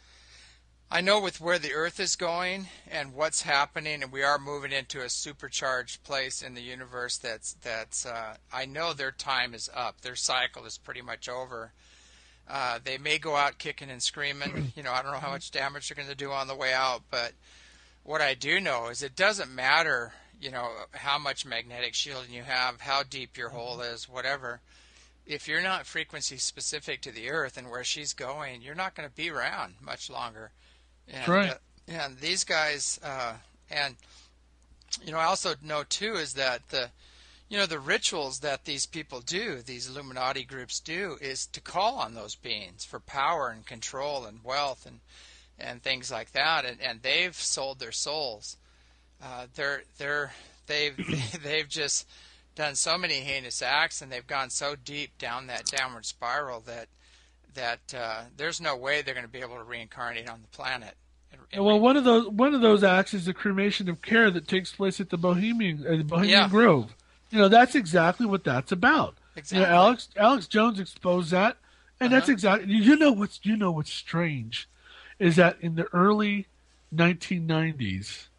I know with where the Earth is going and what's happening, and we are moving into a supercharged place in the universe. That's that's. Uh, I know their time is up. Their cycle is pretty much over. Uh, they may go out kicking and screaming. You know, I don't know how much damage they're going to do on the way out, but what I do know is it doesn't matter. You know how much magnetic shielding you have, how deep your hole is, whatever. If you're not frequency specific to the Earth and where she's going, you're not going to be around much longer. And,
right.
uh, and these guys, uh, and you know, I also know too is that the, you know, the rituals that these people do, these Illuminati groups do, is to call on those beings for power and control and wealth and and things like that. And, and they've sold their souls. Uh, they're they're they've they've just done so many heinous acts, and they've gone so deep down that downward spiral that. that uh, there's no way they're going to be able to reincarnate on the planet. And, and
Well, one of those one of those acts is the cremation of care that takes place at the Bohemian uh, the Bohemian
Yeah.
Grove. You know, that's exactly what that's about.
Exactly.
You know, Alex Alex Jones exposed that, and that's
Uh-huh.
exactly. You know what's you know what's strange, is that in the early nineteen nineties,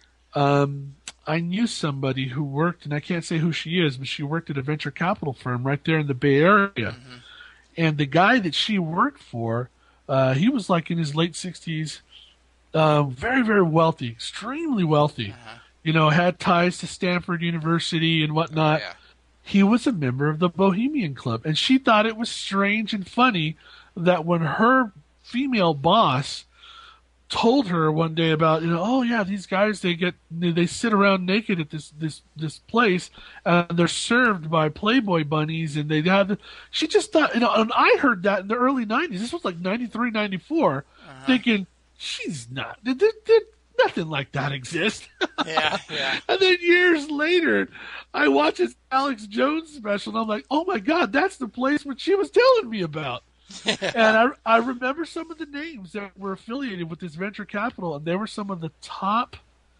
um, I knew somebody who worked, and I can't say who she is, but she worked at a venture capital firm right there in the Bay Area.
Mm-hmm.
And the guy that she worked for, uh, he was like in his late sixties, uh, very, very wealthy, extremely wealthy.
Uh-huh.
You know, had ties to Stanford University and whatnot.
yeah.
He was a member of the Bohemian Club. And she thought it was strange and funny that when her female boss told her one day about, you know, oh yeah, these guys, they get, they sit around naked at this, this, this place, and they're served by Playboy bunnies, and they have, she just thought, you know, and I heard that in the early nineties, this was like ninety-three, ninety-four,
Uh-huh.
thinking, she's not, th- th- th- nothing like that exists.
Yeah, yeah.
And then years later, I watch this Alex Jones special, and I'm like, oh my God, that's the place which she was telling me about. Yeah. And I, I remember some of the names that were affiliated with this venture capital, and they were some of the top,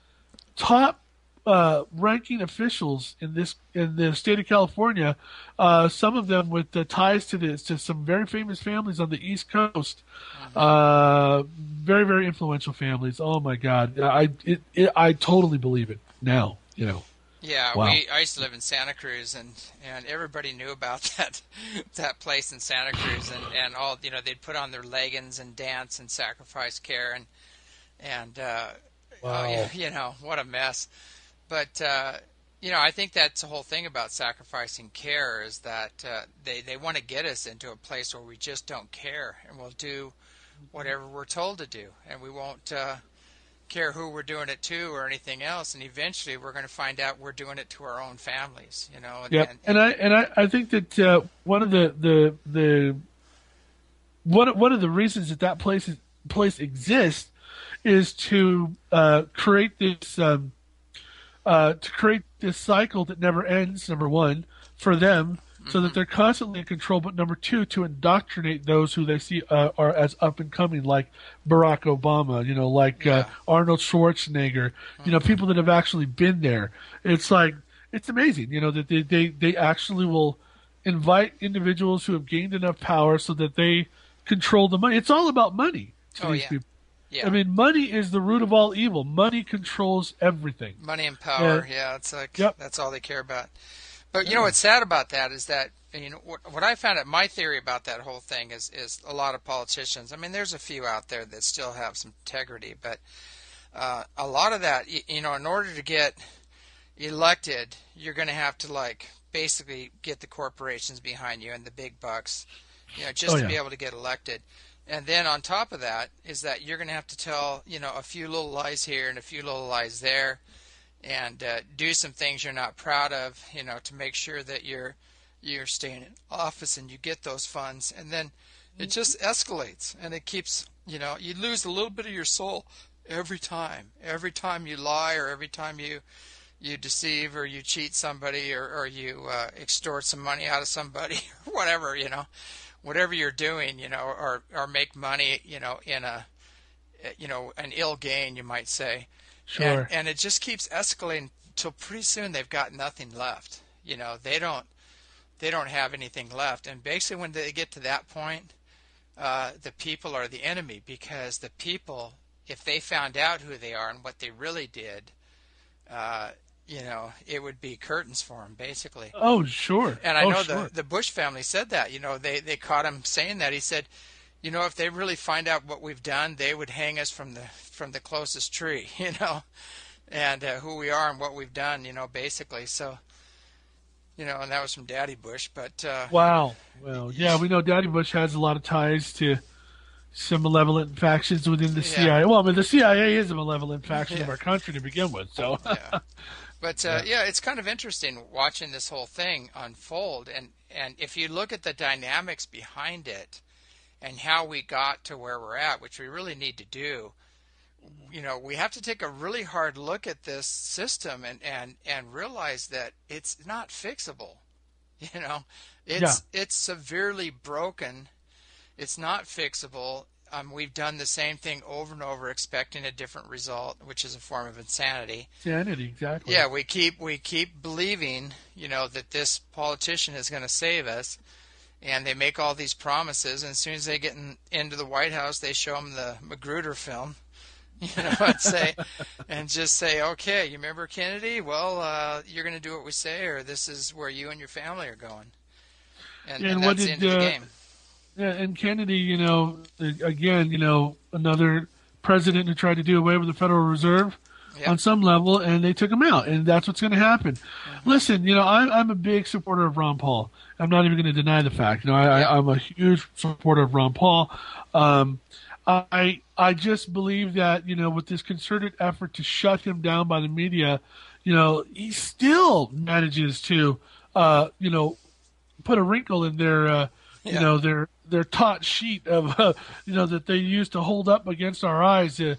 top uh, ranking officials in this in the state of California. Uh, some of them with uh, ties to this to some very famous families on the East Coast. Mm-hmm. Uh, very very influential families. Oh my God, I it, it I totally believe it now. You know.
Yeah,
wow.
we I used to live in Santa Cruz, and, and everybody knew about that that place in Santa Cruz, and, and all you know they'd put on their leggings and dance and sacrifice care, and and uh,
wow.
oh, you know what a mess. But uh, you know I think that's the whole thing about sacrificing care is that uh, they they want to get us into a place where we just don't care, and we'll do whatever we're told to do, and we won't. Uh, care who we're doing it to or anything else, and eventually we're going to find out we're doing it to our own families, you know. And,
yeah, and, and I and I, I think that uh, one of the the the one one of the reasons that that place is, place exists is to uh, create this um, uh, to create this cycle that never ends. Number one, for them. So that they're constantly in control, but number two, to indoctrinate those who they see uh, are as up and coming, like Barack Obama, you know, like
yeah.
uh, Arnold Schwarzenegger, mm-hmm. you know, people that have actually been there. It's like it's amazing, you know, that they, they, they actually will invite individuals who have gained enough power so that they control the money. It's all about money to
oh,
these
yeah.
people.
Yeah.
I mean, money is the root of all evil. Money controls everything.
Money and power,
and,
yeah, it's like
yep.
that's all they care about. But you know what's sad about that is that you know what, what I found out. My theory about that whole thing is is a lot of politicians. I mean, there's a few out there that still have some integrity, but uh, a lot of that, you, you know, in order to get elected, you're going to have to like basically get the corporations behind you and the big bucks, you know, just
oh,
to
yeah.
be able to get elected. And then on top of that is that you're going to have to tell you know a few little lies here and a few little lies there. And uh, do some things you're not proud of, you know, to make sure that you're you're staying in office and you get those funds. And then it just escalates, and it keeps, you know, you lose a little bit of your soul every time. Every time you lie, or every time you you deceive, or you cheat somebody, or, or you uh, extort some money out of somebody, or whatever, you know, whatever you're doing, you know, or or make money, you know, in a, you know, an ill gain, you might say.
Sure.
And, and it just keeps escalating till pretty soon they've got nothing left. You know, they don't they don't have anything left. And basically when they get to that point, uh, the people are the enemy, because the people, if they found out who they are and what they really did, uh, you know, it would be curtains for them, basically.
Oh, sure.
And I
oh,
know
sure.
the, the Bush family said that. You know, they, they caught him saying that. He said, you know, if they really find out what we've done, they would hang us from the from the closest tree, you know, and uh, who we are and what we've done, you know, basically. So, you know, and that was from Daddy Bush. But uh,
wow, well, yeah, we know Daddy Bush has a lot of ties to some malevolent factions within the yeah. C I A. Well, I mean, the C I A is a malevolent faction yeah. of our country to begin with. So,
yeah. But uh, yeah. yeah, it's kind of interesting watching this whole thing unfold, and and if you look at the dynamics behind it, and how we got to where we're at, which we really need to do, you know, we have to take a really hard look at this system and, and, and realize that it's not fixable. You know, it's yeah. it's severely broken. It's not fixable. Um, we've done the same thing over and over, expecting a different result, which is a form of insanity.
Insanity, exactly.
Yeah, we keep we keep believing, you know, that this politician is going to save us. And they make all these promises, and as soon as they get in, into the White House, they show them the Magruder film, you know, and say, and just say, okay, you remember Kennedy? Well, uh, you're going to do what we say, or this is where you and your family are going. And,
yeah, and,
and
what
that's
did,
the end of the
uh,
game.
Yeah, and Kennedy, you know, again, you know, another president who tried to do away with the Federal Reserve. Yep. On some level, and they took him out, and that's what's going to happen. Mm-hmm. Listen, you know, I'm, I'm a big supporter of Ron Paul. I'm not even going to deny the fact. You know, I, yep. I, I'm a huge supporter of Ron Paul. Um, I I just believe that, you know, with this concerted effort to shut him down by the media, you know, he still manages to, uh, you know, put a wrinkle in their, uh, yeah. you know, their their taut sheet of, uh, you know, that they use to hold up against our eyes. Uh,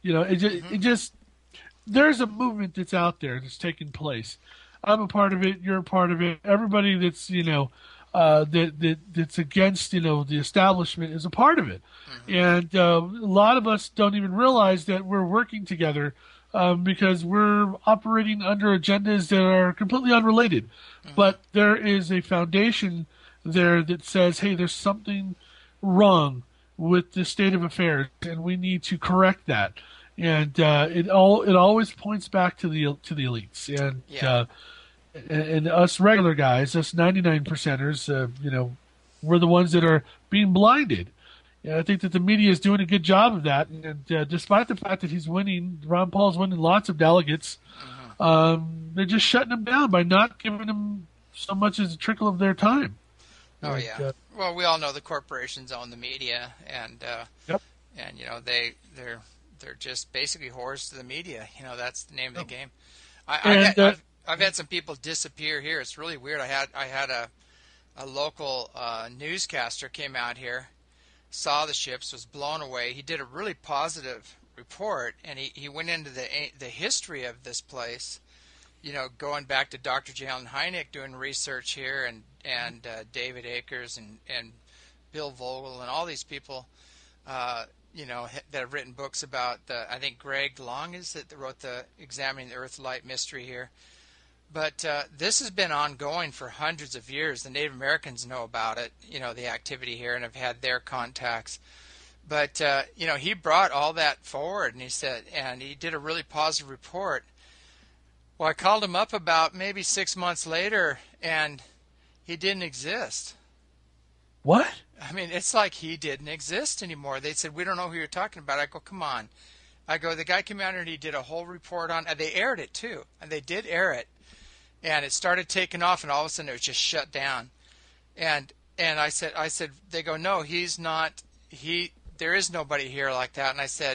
You know, it just,
Mm-hmm.
it just there's a movement that's out there that's taking place. I'm a part of it. You're a part of it. Everybody that's you know uh, that that that's against you know the establishment is a part of it,
Mm-hmm.
and uh, a lot of us don't even realize that we're working together um, because we're operating under agendas that are completely unrelated.
Mm-hmm.
But there is a foundation there that says, hey, there's something wrong with the state of affairs, and we need to correct that. And uh, it all it always points back to the to the elites and
Yeah.
uh, and, and us regular guys, us ninety-nine percenters. Uh, you know, we're the ones that are being blinded. And I think that the media is doing a good job of that. And uh, despite the fact that he's winning, Ron Paul's winning lots of delegates.
Mm-hmm.
Um, they're just shutting him down by not giving him so much as a trickle of their time.
Oh
And,
yeah.
uh,
Well, we all know the corporations own the media, and uh,
Yep.
and you know they they're they're just basically whores to the media. You know, that's the name of the game. I, I've,
And,
had,
uh,
I've I've had some people disappear here. It's really weird. I had I had a a local uh, newscaster came out here, saw the ships, was blown away. He did a really positive report, and he, he went into the the history of this place. You know, going back to Doctor J. Allen Hynek doing research here, and and uh, David Akers and and Bill Vogel and all these people, uh, you know, that have written books about the. I think Greg Long is it that wrote the Examining the Earth Light Mystery here. But uh, this has been ongoing for hundreds of years. The Native Americans know about it, you know, the activity here, and have had their contacts. But uh, you know, he brought all that forward, and he said, and he did a really positive report. Well, I called him up about maybe six months later, and he didn't exist.
What?
I mean, it's like he didn't exist anymore. They said, we don't know who you're talking about. I go, come on. I go, the guy came out here and he did a whole report on, and they aired it too, and they did air it, and it started taking off, and all of a sudden it was just shut down. And and I said, I said, they go, no, he's not. He, there is nobody here like that. And I said,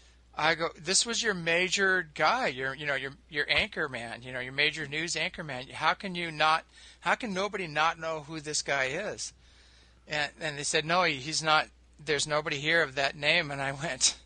I go, this was your major guy, your you know your your anchor man, you know your major news anchor man. How can you not? How can nobody not know who this guy is? And and they said, no, he's not. There's nobody here of that name. And I went,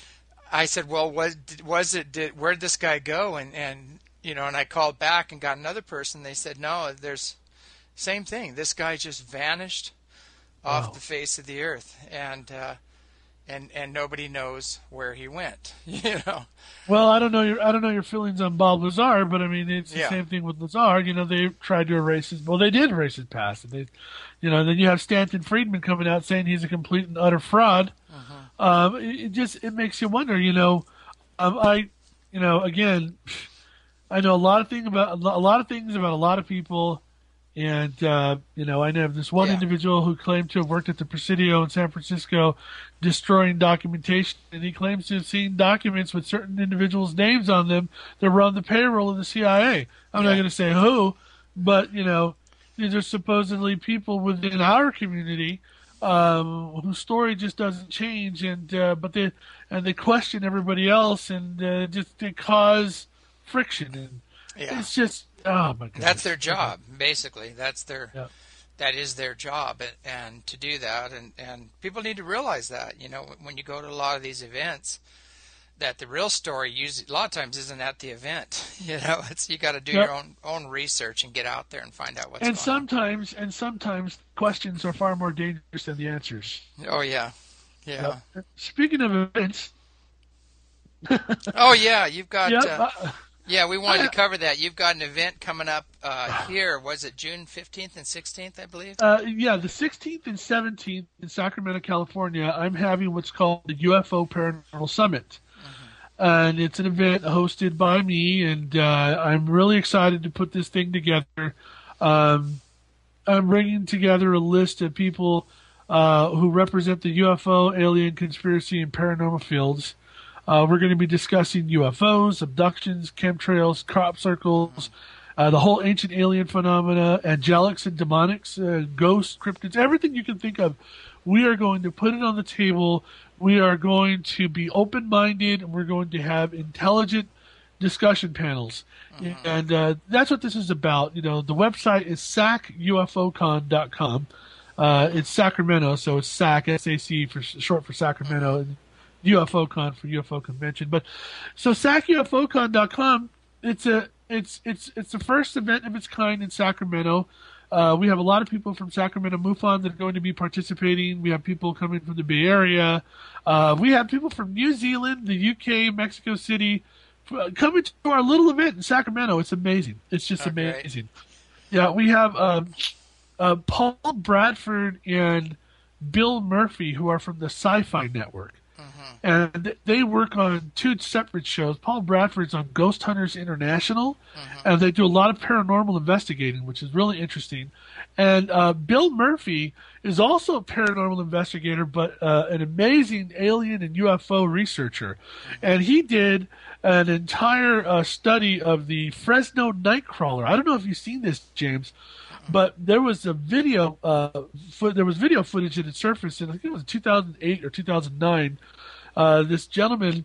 I said, well, was was it? Did, where'd this guy go? And and you know, and I called back and got another person. They said, no, there's same thing. This guy just vanished off
Wow.
the face of the earth, and. Uh, And, and nobody knows where he went, you know.
Well, I don't know your I don't know your feelings on Bob Lazar, but I mean it's the
Yeah.
same thing with Lazar. You know, they tried to erase his. Well, they did erase his past. And they, you know, then you have Stanton Friedman coming out saying he's a complete and utter fraud.
Uh-huh.
Um, it, it just it makes you wonder. You know, um, I, you know, again, I know a lot of thing about a lo- a lot of things about a lot of people. And, uh, you know, I know of this one
Yeah.
individual who claimed to have worked at the Presidio in San Francisco destroying documentation, and he claims to have seen documents with certain individuals' names on them that were on the payroll of the C I A. I'm not
Yeah.
going to say who, but, you know, these are supposedly people within our community um, whose story just doesn't change, and uh, but they and they question everybody else, and uh, just they cause friction, and
Yeah.
it's just oh my god,
That's their job, basically. That's their,
Yeah.
that is their job, and, and to do that, and, and people need to realize that, you know, when you go to a lot of these events, that the real story usually, a lot of times isn't at the event, you know, it's, you got to do
Yep.
your own, own research and get out there and find out what's
And
going
sometimes, and sometimes questions are far more dangerous than the answers.
on. Oh, yeah. Yeah.
Yep. Speaking of events,
Oh, yeah, you've got,
yep,
uh,
uh,
yeah, we wanted
I-
to cover that. You've got an event coming up uh, here. Was it June fifteenth and sixteenth, I believe?
uh, yeah, the sixteenth and seventeenth in Sacramento, California, I'm having what's called the U F O Paranormal Summit. And it's an event hosted by me, and uh, I'm really excited to put this thing together. Um, I'm bringing together a list of people uh, who represent the U F O, alien, conspiracy, and paranormal fields. Uh, we're going to be discussing U F Os, abductions, chemtrails, crop circles, uh, the whole ancient alien phenomena, angelics and demonics, uh, ghosts, cryptids, everything you can think of. We are going to put it on the table. We are going to be open-minded, and we're going to have intelligent discussion panels. And uh, that's what this is about. You know, the website is sac U F O con dot com. Uh, it's Sacramento, so it's S A C, S A C for short for Sacramento. And UFOCon for U F O convention. But so S A C U F O con dot com, it's a it's it's it's the first event of its kind in Sacramento. Uh, we have a lot of people from Sacramento MUFON that are going to be participating. We have people coming from the Bay Area. Uh, we have people from New Zealand, the U K, Mexico City, coming to our little event in Sacramento. It's amazing. It's just okay. amazing. Yeah, we have um, uh, Paul Bradford and Bill Murphy, who are from the Sci-Fi Network. Mm-hmm. And they work on two separate shows. Paul Bradford's on Ghost Hunters International, mm-hmm. and they do a lot of paranormal investigating, which is really interesting. And uh, Bill Murphy is also a paranormal investigator, but uh, an amazing alien and U F O researcher. Mm-hmm. And he did an entire uh, study of the Fresno Nightcrawler. I don't know if you've seen this, James, but there was a video. Uh, fo- there was video footage that had surfaced in, I think it was two thousand eight or two thousand nine. Uh, this gentleman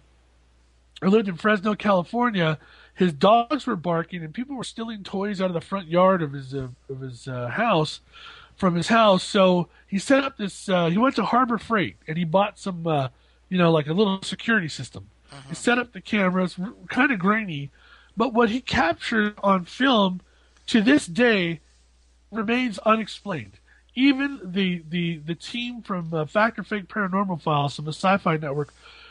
who lived in Fresno, California. His dogs were barking, and people were stealing toys out of the front yard of his uh, of his uh, house, from his house. So he set up this. Uh, he went to Harbor Freight and he bought some, uh, you know, like a little security system. Uh-huh. He set up the cameras, kind of grainy, but what he captured on film to this day remains unexplained. Even the the, the team from uh, Fact or Fake Paranormal Files from the Sci-Fi Network,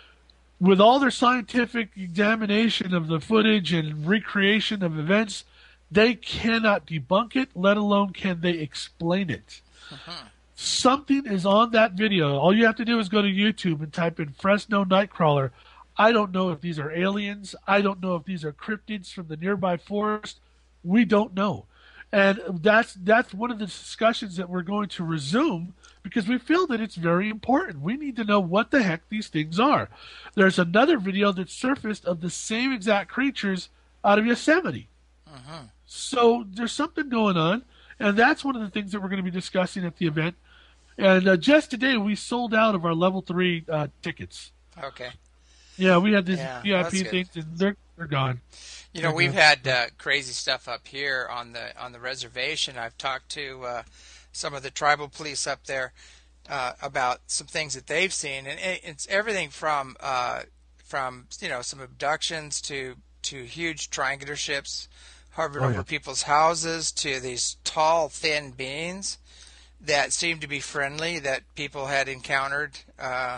with all their scientific examination of the footage and recreation of events, they cannot debunk it, let alone can they explain it. Uh-huh. Something is on that video. All you have to do is go to YouTube and type in Fresno Nightcrawler. I don't know if these are aliens. I don't know if these are cryptids from the nearby forest. We don't know. And that's that's one of the discussions that we're going to resume, because we feel that it's very important. We need to know what the heck these things are. There's another video that surfaced of the same exact creatures out of Yosemite. Uh-huh. So there's something going on, and that's one of the things that we're going to be discussing at the event. And uh, just today, we sold out of our level three uh, tickets.
Okay.
Yeah, we had these
yeah,
V I P things, and they're they're gone.
You know, we've had uh, crazy stuff up here on the on the reservation. I've talked to uh, some of the tribal police up there uh, about some things that they've seen, and it's everything from uh, from you know some abductions to to huge triangular ships hovering oh, yeah. over people's houses, to these tall, thin beings that seem to be friendly that people had encountered. Uh,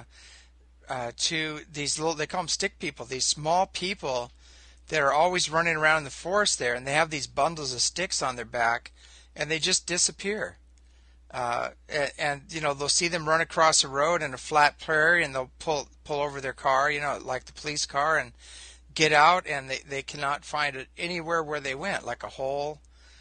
uh, to these little, they call them stick people, these small people that are always running around in the forest there, and they have these bundles of sticks on their back, and they just disappear. Uh, and, and, you know, they'll see them run across a road in a flat prairie, and they'll pull pull over their car, you know, like the police car, and get out, and they, they cannot find it anywhere where they went, like a hole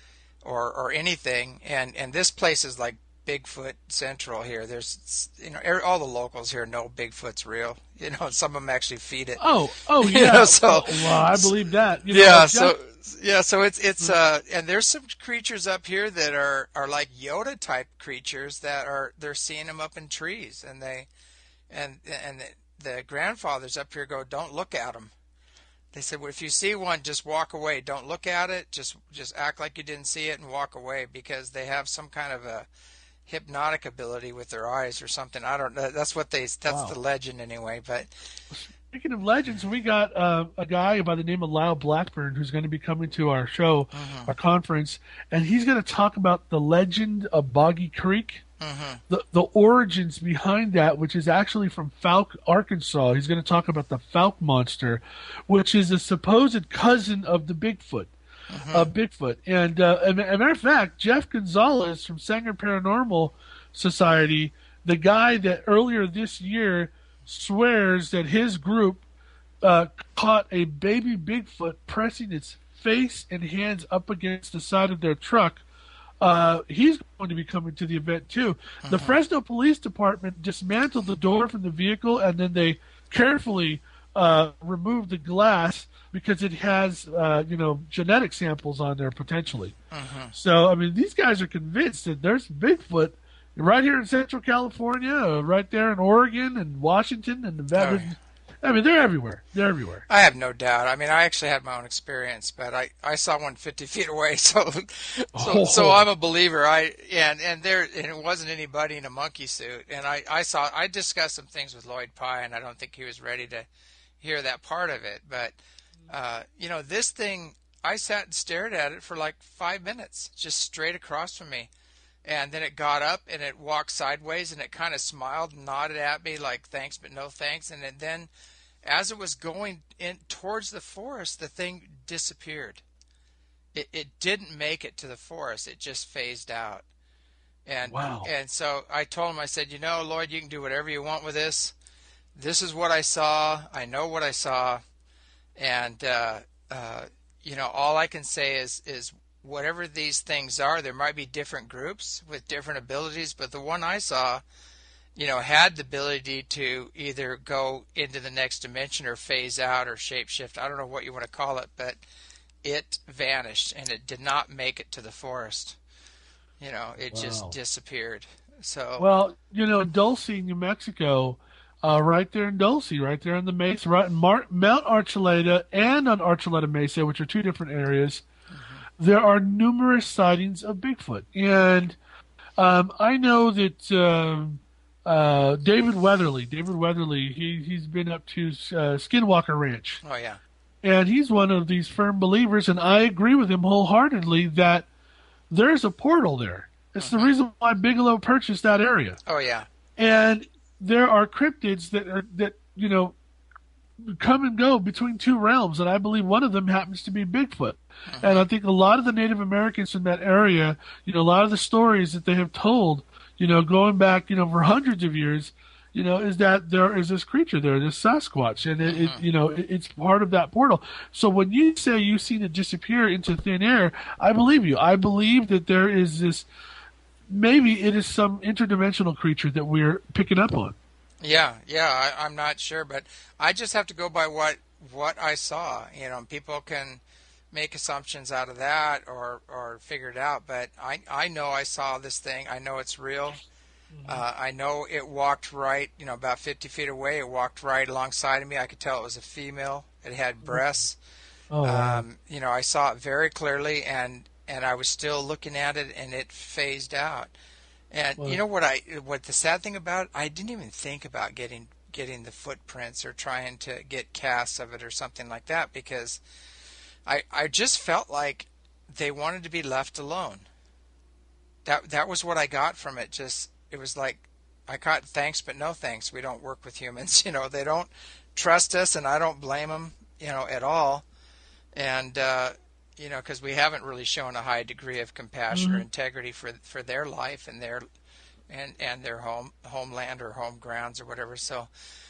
or or anything. And, and this place is like Bigfoot Central here. There's, you know, all the locals here know Bigfoot's real. You know, some of them actually feed it.
Oh, oh yeah.
You know, so,
oh, well, I believe that. You know,
yeah. So, yeah. So it's it's uh, and there's some creatures up here that are, are like Yoda type creatures that are they're seeing them up in trees, and they, and and the, the grandfathers up here go, don't look at them. They said, well, if you see one, just walk away. Don't look at it. Just just act like you didn't see it and walk away, because they have some kind of a hypnotic ability with their eyes or something. I don't know. That's what they. That's wow. the legend anyway. But
speaking of legends, we got uh, a guy by the name of Lyle Blackburn who's going to be coming to our show, uh-huh. our conference, and he's going to talk about the legend of Boggy Creek, uh-huh. the the origins behind that, which is actually from Fouke, Arkansas. He's going to talk about the Fouke monster, which is a supposed cousin of the Bigfoot. Uh-huh. Uh, Bigfoot. And uh, as a matter of fact, Jeff Gonzalez from Sanger Paranormal Society, the guy that earlier this year swears that his group uh, caught a baby Bigfoot pressing its face and hands up against the side of their truck, uh, he's going to be coming to the event too. Uh-huh. The Fresno Police Department dismantled the door from the vehicle, and then they carefully uh, removed the glass, because it has, uh, you know, genetic samples on there potentially. Uh-huh. So, I mean, these guys are convinced that there's Bigfoot right here in Central California, uh, right there in Oregon and Washington and Nevada.
Oh, yeah.
I mean, they're everywhere. They're everywhere.
I have no doubt. I mean, I actually had my own experience, but I, I saw one fifty feet away, so so
Oh.
so I'm a believer. I and and there and it wasn't anybody in a monkey suit, and I I saw I discussed some things with Lloyd Pye, and I don't think he was ready to hear that part of it. But uh, you know, this thing, I sat and stared at it for like five minutes, just straight across from me. And then it got up and it walked sideways and it kind of smiled and nodded at me like thanks but no thanks. And then as it was going in towards the forest, the thing disappeared. It it didn't make it to the forest. It just phased out. And
Wow.
and so I told him, I said, you know, Lloyd, you can do whatever you want with this. This is what I saw. I know what I saw. And, uh, uh, you know, all I can say is is whatever these things are, there might be different groups with different abilities, but the one I saw, you know, had the ability to either go into the next dimension or phase out or shapeshift. I don't know what you want to call it, but it vanished and it did not make it to the forest. You know, it
Wow.
just disappeared. So
Well, you know, Dulce, New Mexico, uh, right there in Dulce, right there on the Mesa, right in Mar- Mount Archuleta and on Archuleta Mesa, which are two different areas, there are numerous sightings of Bigfoot. And um, I know that um, uh, David Weatherly, David Weatherly, he, he's been up to uh, Skinwalker Ranch.
oh yeah.
And he's one of these firm believers, and I agree with him wholeheartedly that there's a portal there. It's the reason why Bigelow purchased that area.
Oh yeah.
And there are cryptids that are that you know come and go between two realms, and I believe one of them happens to be Bigfoot. Uh-huh. And I think a lot of the Native Americans in that area, you know, a lot of the stories that they have told, you know, going back, you know, for hundreds of years, you know, is that there is this creature there, this Sasquatch, and it, uh-huh. it you know, it, it's part of that portal. So when you say you've seen it disappear into thin air, I believe you. I believe that there is this. Maybe it is some interdimensional creature that we're picking up on.
Yeah, yeah, I, I'm not sure, but I just have to go by what what I saw. You know, people can make assumptions out of that or, or figure it out, but I, I know I saw this thing. I know it's real. Mm-hmm. Uh, I know it walked right, you know, about fifty feet away. It walked right alongside of me. I could tell it was a female. It had breasts.
Oh, wow.
Um, you know, I saw it very clearly, and, and I was still looking at it, and it phased out. And well, you know what I what the sad thing about it, I didn't even think about getting getting the footprints or trying to get casts of it or something like that, because I I just felt like they wanted to be left alone. That that was what I got from it. Just it was like I got thanks but no thanks. We don't work with humans, you know. They don't trust us, and I don't blame them, you know, at all. And uh you know, because we haven't really shown a high degree of compassion mm-hmm. or integrity for for their life and their and and their home homeland or home grounds or whatever. So,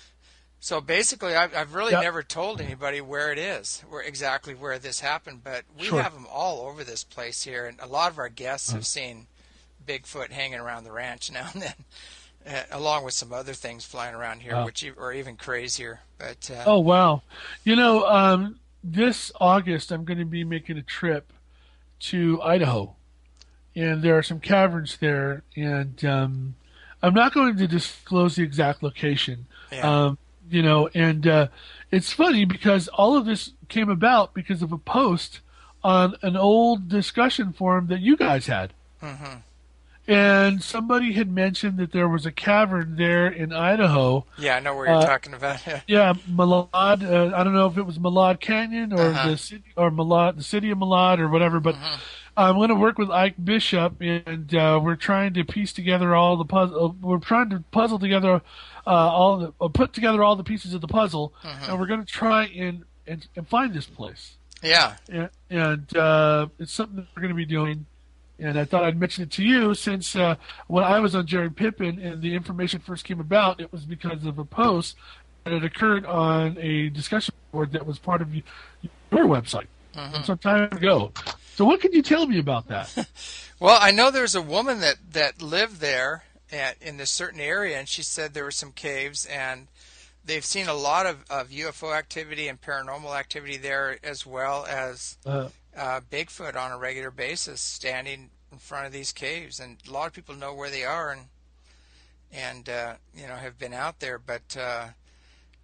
so basically, I've I've really yep. never told anybody where it is, where exactly where this happened. But we
sure.
have them all over this place here, and a lot of our guests mm-hmm. have seen Bigfoot hanging around the ranch now and then, uh, along with some other things flying around here, wow. which are even crazier. But uh,
oh wow, you know. Um, This August, I'm going to be making a trip to Idaho, and there are some caverns there, and um, I'm not going to disclose the exact location.
Yeah.
Um, you know, and uh, it's funny because all of this came about because of a post on an old discussion forum that you guys had.
Mm-hmm.
And somebody had mentioned that there was a cavern there in Idaho.
Yeah, I know where you're uh, talking about.
yeah, Malad. Uh, I don't know if it was Malad Canyon or uh-huh. the city or Malad, the city of Malad or whatever. But uh-huh. I'm going to work with Ike Bishop, and uh, we're trying to piece together all the puzzle. We're trying to puzzle together uh, all the uh, put together all the pieces of the puzzle, uh-huh. and we're going to try and, and and find this place.
Yeah,
and, and uh, it's something that we're going to be doing. And I thought I'd mention it to you since uh, when I was on Jerry Pippin and the information first came about, it was because of a post that had occurred on a discussion board that was part of your website uh-huh. some time ago. So what can you tell me about that?
Well, I know there's a woman that, that lived there at, in this certain area, and she said there were some caves, and they've seen a lot of, of U F O activity and paranormal activity there, as well as uh, uh, Bigfoot on a regular basis standing in front of these caves. And a lot of people know where they are and, and uh, you know, have been out there. But, uh,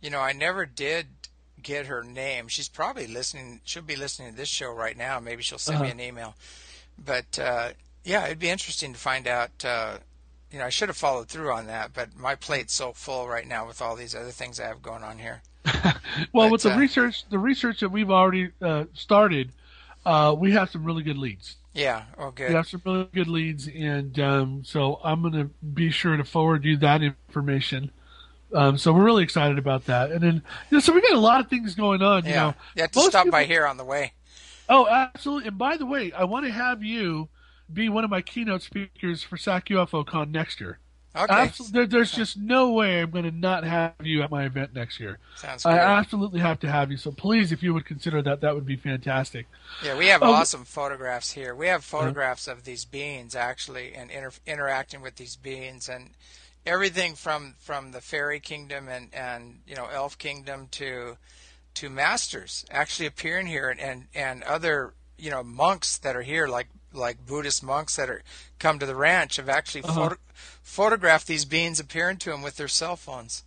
You know, I never did get her name. She's probably listening. She'll be listening to this show right now. Maybe she'll send
Uh-huh.
me an email. But uh, yeah, it'd be interesting to find out. Uh, you know, I should have followed through on that, but my plate's so full right now with all these other things I have going on here.
Well,
But
with the
uh,
research, the research that we've already uh, started, uh, we have some really good leads.
yeah, oh,
We
good.
have some really good leads, and um, so I'm going to be sure to forward you that information. Um, so we're really excited about that. And then, you know, so we got a lot of things going on. You
Yeah,
know,
you have to
most
stop
people,
by here on the way.
Oh, absolutely. And by the way, I want to have you be one of my keynote speakers for S A C U F O Con next year.
Okay,
Absolutely, there, there's just no way I'm going to not have you at my event next year.
sounds
I
good.
absolutely have to have you. So please, if you would consider that, that would be fantastic.
Yeah, we have
Oh,
awesome photographs here. We have photographs of these beings actually, and inter- interacting with these beings, and everything from from the fairy kingdom and and you know elf kingdom to to masters actually appearing here, and and, and other you know monks that are here, like like Buddhist monks that are come to the ranch, have actually
Uh-huh.
photo- photographed these beings appearing to them with their cell phones.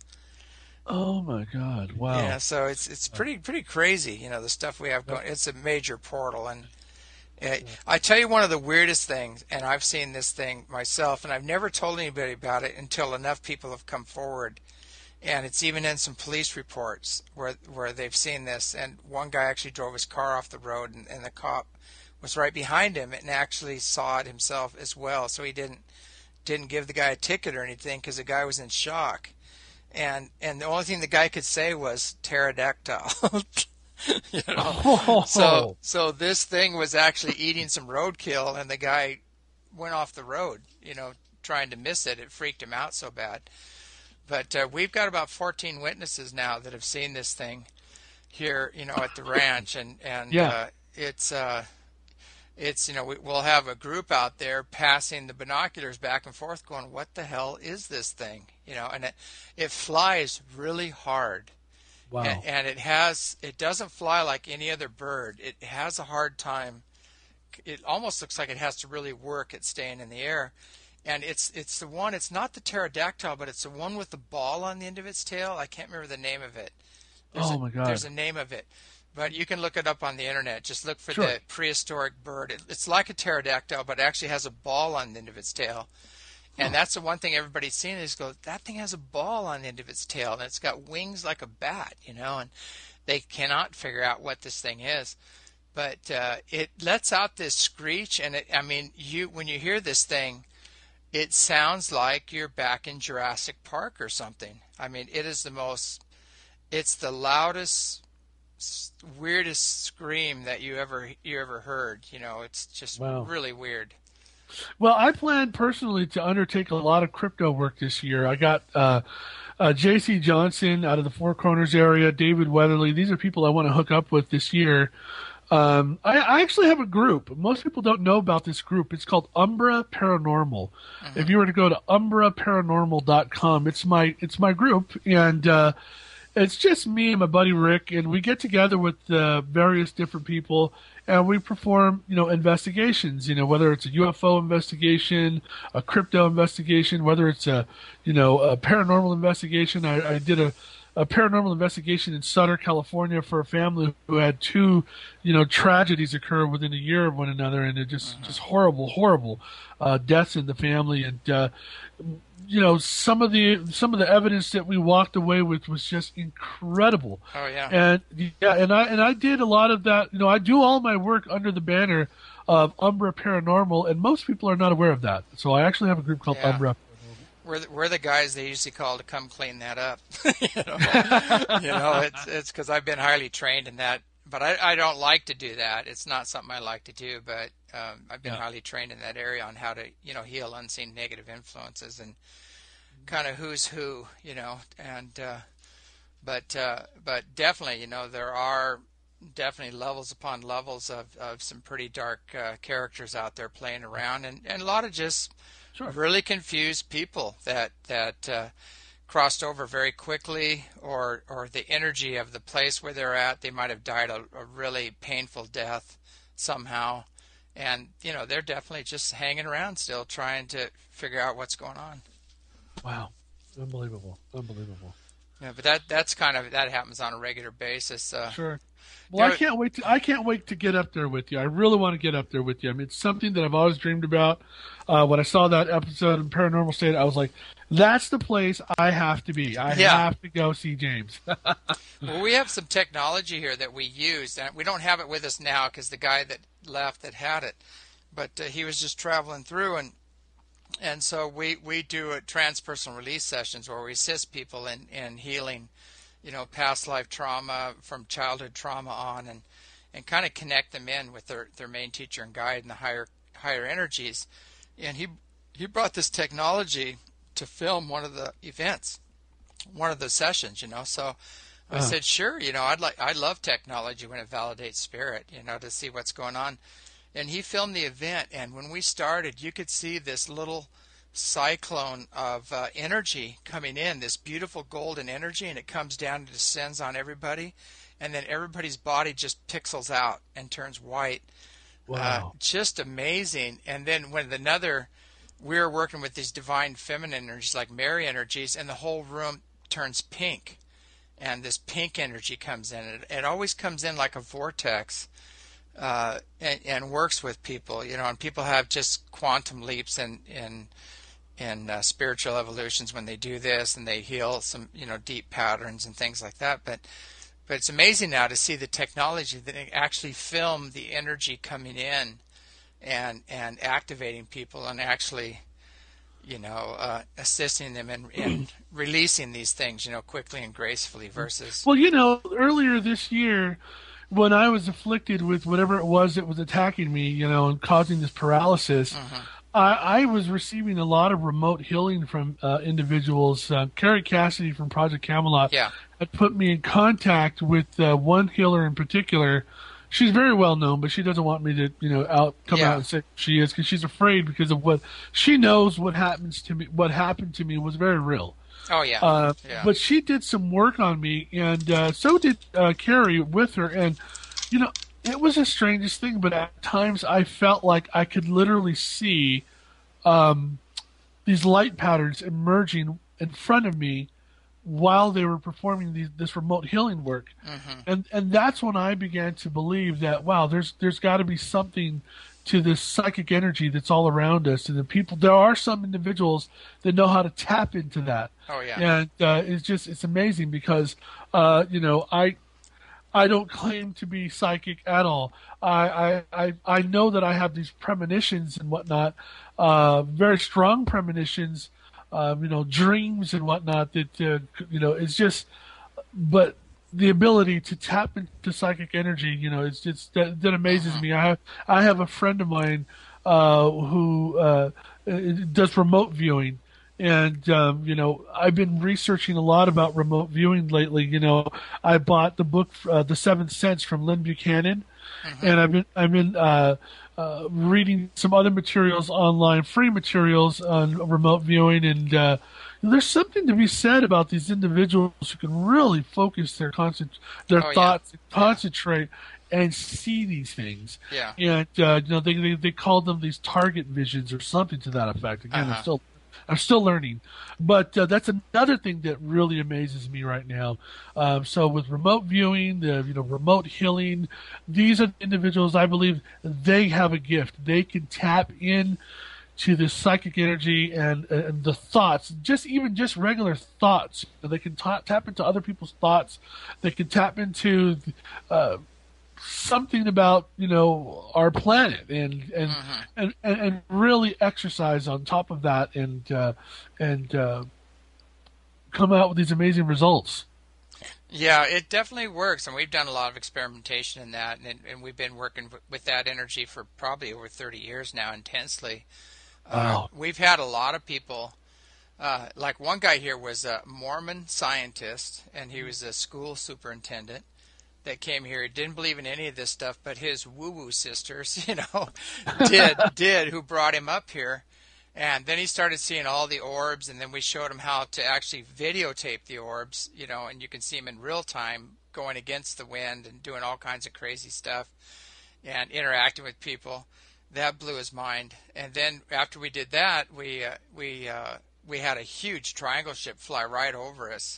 Oh my God! Wow.
Yeah, so it's it's pretty pretty crazy, you know, the stuff we have going. It's a major portal, and uh, I tell you one of the weirdest things, and I've seen this thing myself, and I've never told anybody about it until enough people have come forward, and it's even in some police reports where where they've seen this. And one guy actually drove his car off the road, and, and the cop was right behind him and actually saw it himself as well. So he didn't didn't give the guy a ticket or anything because the guy was in shock. And and the only thing the guy could say was pterodactyl. you know?
Oh.
So so this thing was actually eating some roadkill, and the guy went off the road, you know, trying to miss it. It freaked him out so bad. But uh, we've got about fourteen witnesses now that have seen this thing here, you know, at the ranch, and and
Yeah.
uh, it's uh, it's you know we, we'll have a group out there passing the binoculars back and forth, going, "What the hell is this thing?" You know, and it it flies really hard.
Wow.
And, and it has it doesn't fly like any other bird. It has a hard time. It almost looks like it has to really work at staying in the air. And it's it's the one. It's not the pterodactyl, but it's the one with the ball on the end of its tail. I can't remember the name of it. There's
Oh
a,
my God.
There's a name of it, but you can look it up on the internet. Just look for
Sure.
the prehistoric bird. It, it's like a pterodactyl, but it actually has a ball on the end of its tail. And that's the one thing everybody's seen is go, that thing has a ball on the end of its tail, and it's got wings like a bat, you know, and they cannot figure out what this thing is. But uh, it lets out this screech, and it, I mean, you when you hear this thing, it sounds like you're back in Jurassic Park or something. I mean, it is the most, it's the loudest, weirdest scream that you ever you ever heard. You know, it's just
Wow.
really weird.
Well, I plan personally to undertake a lot of crypto work this year. I got uh, uh, J C Johnson out of the Four Corners area, David Weatherly. These are people I want to hook up with this year. Um, I, I actually have a group. Most people don't know about this group. It's called Umbra Paranormal.
Mm-hmm.
If you were to go to umbra paranormal dot com, it's my it's my group, and uh, it's just me and my buddy Rick, and we get together with uh, various different people, and we perform, you know, investigations. You know, whether it's a U F O investigation, a crypto investigation, whether it's a, you know, a paranormal investigation. I, I did a, a paranormal investigation in Sutter, California, for a family who had two, you know, tragedies occur within a year of one another, and it just just horrible, horrible uh, deaths in the family, and uh, you know, some of the some of the evidence that we walked away with was just incredible.
Oh yeah.
And yeah, and I and I did a lot of that. You know, I do all my work under the banner of Umbra Paranormal, and most people are not aware of that. So I actually have a group called
Yeah.
Umbra.
We're the, we're the guys they usually call to come clean that up. you know, you know it's it's because I've been highly trained in that, but I, I don't like to do that. It's not something I like to do, but um, I've been
Yeah.
highly trained in that area on how to you know heal unseen negative influences and kind of who's who, you know, and uh, but uh, but definitely, you know, there are definitely levels upon levels of, of some pretty dark uh, characters out there playing around, and, and a lot of just
Sure.
really confused people that that uh, crossed over very quickly, or or the energy of the place where they're at. They might have died a, a really painful death somehow, and you know they're definitely just hanging around still, trying to figure out what's going on.
Wow, unbelievable, unbelievable.
Yeah, but that that's kind of that happens on a regular basis. Uh,
Sure. Well, I
there,
can't wait to I can't wait to get up there with you. I really want to get up there with you. I mean, it's something that I've always dreamed about. Uh, when I saw that episode in Paranormal State, I was like, "That's the place I have to be. I
yeah.
have to go see James."
Well, we have some technology here that we use, and we don't have it with us now because the guy that left that had it, but uh, he was just traveling through, and and so we we do a transpersonal release sessions where we assist people in in healing, you know, past life trauma from childhood trauma on, and and kind of connect them in with their their main teacher and guide and the higher higher energies. And he he brought this technology to film one of the events, one of the sessions, you know. So I
Uh,
said, sure, you know, I'd like I love technology when it validates spirit, you know, to see what's going on. And he filmed the event, and when we started, you could see this little cyclone of uh, energy coming in, this beautiful golden energy, and it comes down and descends on everybody, and then everybody's body just pixels out and turns white. Uh,
wow.
just amazing. And then when another, we were working with these divine feminine energies like Mary energies, and the whole room turns pink, and this pink energy comes in. It, it always comes in like a vortex, uh, and, and works with people, you know. And people have just quantum leaps in in in uh, spiritual evolutions when they do this, and they heal some, you know, deep patterns and things like that. But but it's amazing now to see the technology that it actually film the energy coming in and and activating people and actually, you know, uh, assisting them in, in releasing these things, you know, quickly and gracefully versus.
Well, you know, earlier this year, when I was afflicted with whatever it was that was attacking me, you know, and causing this paralysis,
Mhm.
I, I was receiving a lot of remote healing from uh, individuals. Uh, Carrie Cassidy from Project Camelot
Yeah.
had put me in contact with uh, one healer in particular. She's very well known, but she doesn't want me to, you know, out come
Yeah.
out and say who she is because she's afraid because of what she knows. What happens to me, what happened to me, was very real.
Oh yeah.
Uh,
Yeah.
But she did some work on me, and uh, so did uh, Carrie with her. And, you know, it was the strangest thing, but at times I felt like I could literally see um, these light patterns emerging in front of me while they were performing these, this remote healing work.
Mhm.
And and that's when I began to believe that, wow, there's there's got to be something to this psychic energy that's all around us, and the people. There are some individuals that know how to tap into that.
Oh yeah.
And uh, it's just it's amazing because uh, you know I I don't claim to be psychic at all. I I, I, I know that I have these premonitions and whatnot, uh, very strong premonitions, um, you know, dreams and whatnot. That uh, you know, it's just, but the ability to tap into psychic energy, you know, it's it's that, that amazes
Mhm.
me. I have I have a friend of mine uh, who uh, does remote viewing. And, um, you know, I've been researching a lot about remote viewing lately. You know, I bought the book, uh, The Seventh Sense from Lynn Buchanan.
Mhm.
And I've been, I've been, uh, uh, reading some other materials online, free materials on remote viewing. And, uh, there's something to be said about these individuals who can really focus their concent- their
Oh, yeah.
thoughts, and concentrate and see these things.
Yeah.
And, uh, you know, they, they, they call them these target visions or something to that effect. Again,
Uh-huh.
I'm still I'm still learning, but uh, that's another thing that really amazes me right now. Um, so with remote viewing, the you know remote healing, these are individuals I believe they have a gift. They can tap in to this psychic energy and, and the thoughts, just even just regular thoughts. They can ta- tap into other people's thoughts. They can tap into uh, something about you know our planet and and,
Mhm.
and, and and really exercise on top of that and uh, and uh, come out with these amazing results.
Yeah, it definitely works, and we've done a lot of experimentation in that, and, and we've been working w- with that energy for probably over thirty years now, intensely. Uh,
Wow.
we've had a lot of people, uh, like one guy here was a Mormon scientist, and he was a school superintendent that came here. He didn't believe in any of this stuff, but his woo-woo sisters, you know, did, did, who brought him up here. And then he started seeing all the orbs, and then we showed him how to actually videotape the orbs, you know, and you can see them in real time going against the wind and doing all kinds of crazy stuff and interacting with people. That blew his mind. And then after we did that, we uh, we uh, we had a huge triangle ship fly right over us,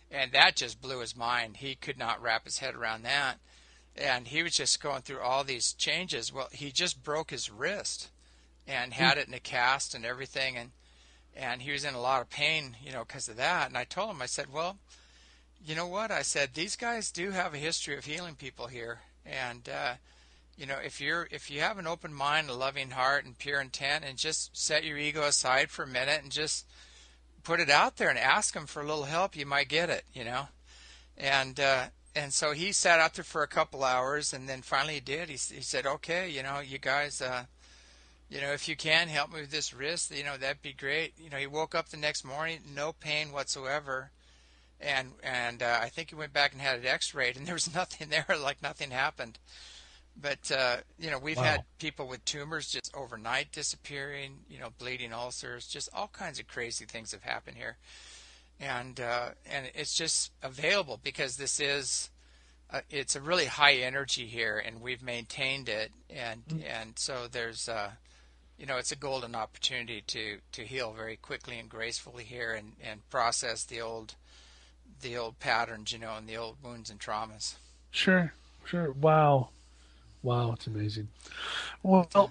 And that just blew his mind. He could not wrap his head around that. And he was just going through all these changes. Well, he just broke his wrist and had it in a cast and everything. And, and he was in a lot of pain, you know, because of that. And I told him, I said, well, you know what? I said, these guys do have a history of healing people here. And, uh, you know, if you're if you have an open mind, a loving heart, and pure intent, and just set your ego aside for a minute and just put it out there and ask them for a little help, you might get it, you know. And uh, and so he sat out there for a couple hours, and then finally he did. He, he said, okay, you know, you guys, uh, you know, if you can help me with this wrist, you know, that'd be great. You know, he woke up the next morning, no pain whatsoever. And and uh, I think he went back and had it x-rayed, and there was nothing there, like nothing happened. But, uh, you know, we've wow. had people with tumors just overnight disappearing, you know, bleeding ulcers, just all kinds of crazy things have happened here. And uh, and it's just available because this is, uh, it's a really high energy here, and we've maintained it. And mm-hmm. and so there's, uh, you know, it's a golden opportunity to, to heal very quickly and gracefully here and, and process the old, the old patterns, you know, and the old wounds and traumas.
Sure, sure. Wow. Wow, it's amazing. Well,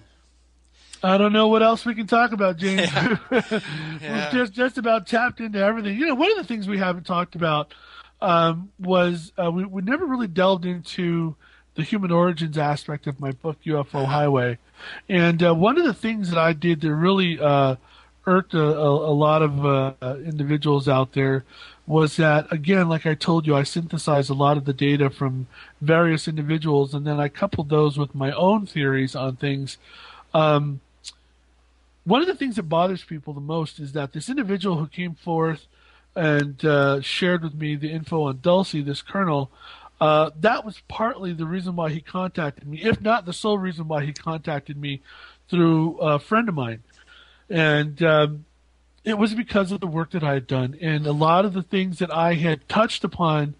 I don't know what else we can talk about, James. Yeah.
Yeah.
We've just just about tapped into everything. You know, one of the things we haven't talked about um, was uh, we, we never really delved into the human origins aspect of my book, U F O uh-huh. Highway. And uh, one of the things that I did that really uh, irked a, a, a lot of uh, individuals out there was that, again, like I told you, I synthesized a lot of the data from various individuals, and then I coupled those with my own theories on things. Um, one of the things that bothers people the most is that this individual who came forth and uh, shared with me the info on Dulcie, this colonel, uh, that was partly the reason why he contacted me, if not the sole reason why he contacted me through a friend of mine. And um, it was because of the work that I had done. And a lot of the things that I had touched upon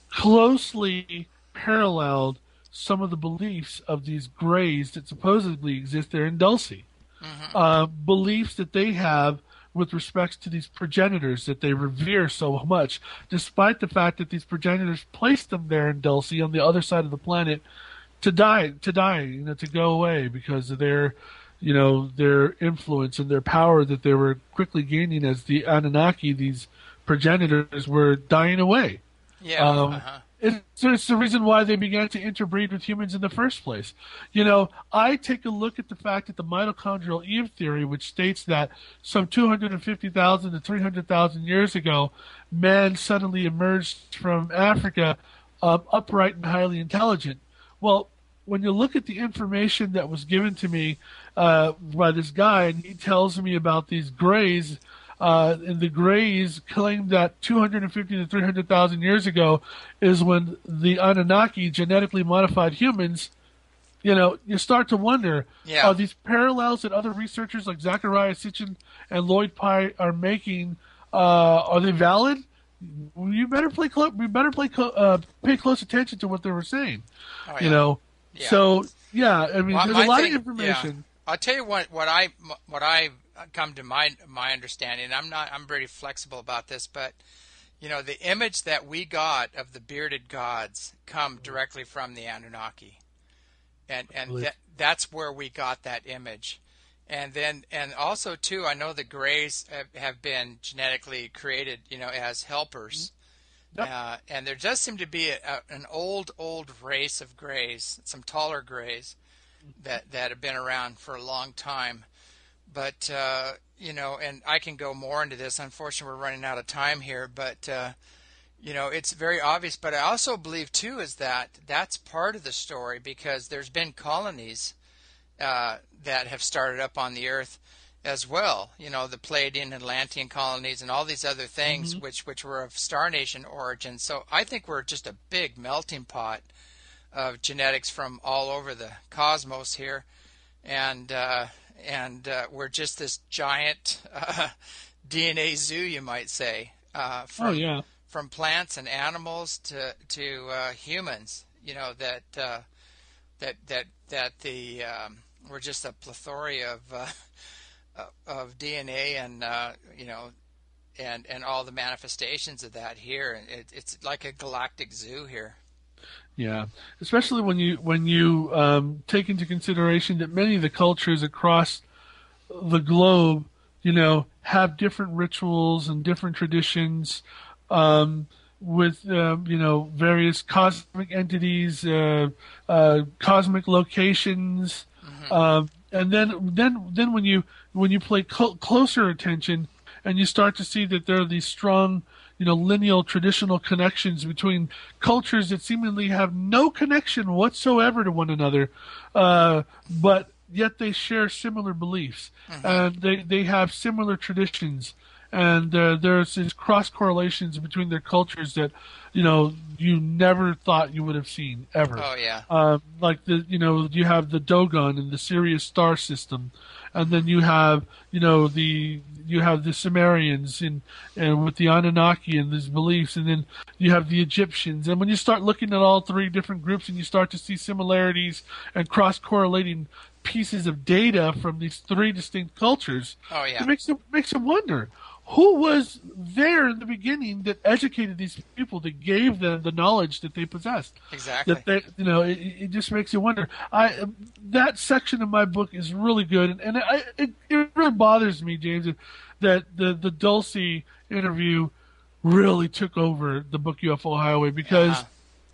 closely paralleled some of the beliefs of these Greys that supposedly exist there in Dulcie. Mm-hmm. Uh, beliefs that they have with respect to these progenitors that they revere so much, despite the fact that these progenitors placed them there in Dulcie on the other side of the planet to die, to die, you know, to go away because of their, you know, their influence and their power that they were quickly gaining as the Anunnaki, these progenitors, were dying away.
Yeah.
Um,
uh-huh.
it's, it's the reason why they began to interbreed with humans in the first place. You know, I take a look at the fact that the mitochondrial Eve theory, which states that some two hundred fifty thousand to three hundred thousand years ago, man suddenly emerged from Africa um, upright and highly intelligent. Well, when you look at the information that was given to me uh, by this guy, and he tells me about these Greys, uh, and the Greys claim that two hundred fifty to three hundred thousand years ago is when the Anunnaki genetically modified humans. You know, you start to wonder,
yeah.
are these parallels that other researchers like Zachariah Sitchin and Lloyd Pye are making, uh, are they valid? You better play close. We better play clo- uh, pay close attention to what they were saying.
Oh, yeah.
You know.
Yeah.
So yeah, I mean,
well,
there's a lot
thing,
of information.
Yeah. I'll tell you what what I what I come to my my understanding. I'm not I'm very flexible about this, but you know, the image that we got of the bearded gods come directly from the Anunnaki, and and that, that's where we got that image. And then and also too, I know the Greys have, have been genetically created, you know, as helpers. Yep. Uh, and there does seem to be a, a, an old, old race of Greys, some taller Greys, that, that have been around for a long time. But, uh, you know, and I can go more into this. Unfortunately, we're running out of time here. But, uh, you know, it's very obvious. But I also believe, too, is that that's part of the story because there's been colonies uh, that have started up on the Earth as well, you know, the Pleiadian, Atlantean colonies and all these other things mm-hmm. which which were of Star Nation origin. So I think we're just a big melting pot of genetics from all over the cosmos here, and uh, and uh, we're just this giant uh, D N A zoo, you might say, uh, from
oh, yeah.
from plants and animals to to uh, humans. You know that uh, that that that the um, we're just a plethora of uh, of D N A, and uh, you know, and, and all the manifestations of that here. And it, it's like a galactic zoo here.
Yeah, especially when you when you um, take into consideration that many of the cultures across the globe, you know, have different rituals and different traditions, um, with uh, you know, various cosmic entities, uh, uh, cosmic locations, mm-hmm. um, and then then then when you when you pay cl- closer attention and you start to see that there are these strong, you know, lineal traditional connections between cultures that seemingly have no connection whatsoever to one another, uh, but yet they share similar beliefs, mm-hmm. and they, they have similar traditions, and uh, there's these cross correlations between their cultures that, you know, you never thought you would have seen ever.
Oh yeah.
Uh, like the you know you have the Dogon and the Sirius star system, and then you have you know the you have the Sumerians and and with the Anunnaki and these beliefs, and then you have the Egyptians. And when you start looking at all three different groups and you start to see similarities and cross correlating pieces of data from these three distinct cultures,
oh yeah,
it makes you makes you wonder. Who was there in the beginning that educated these people, that gave them the knowledge that they possessed?
Exactly.
That they, you know, it, it just makes you wonder. I that section of my book is really good, and, and I, it it really bothers me, James, that the the Dulce interview really took over the book U F O Highway, because uh-huh.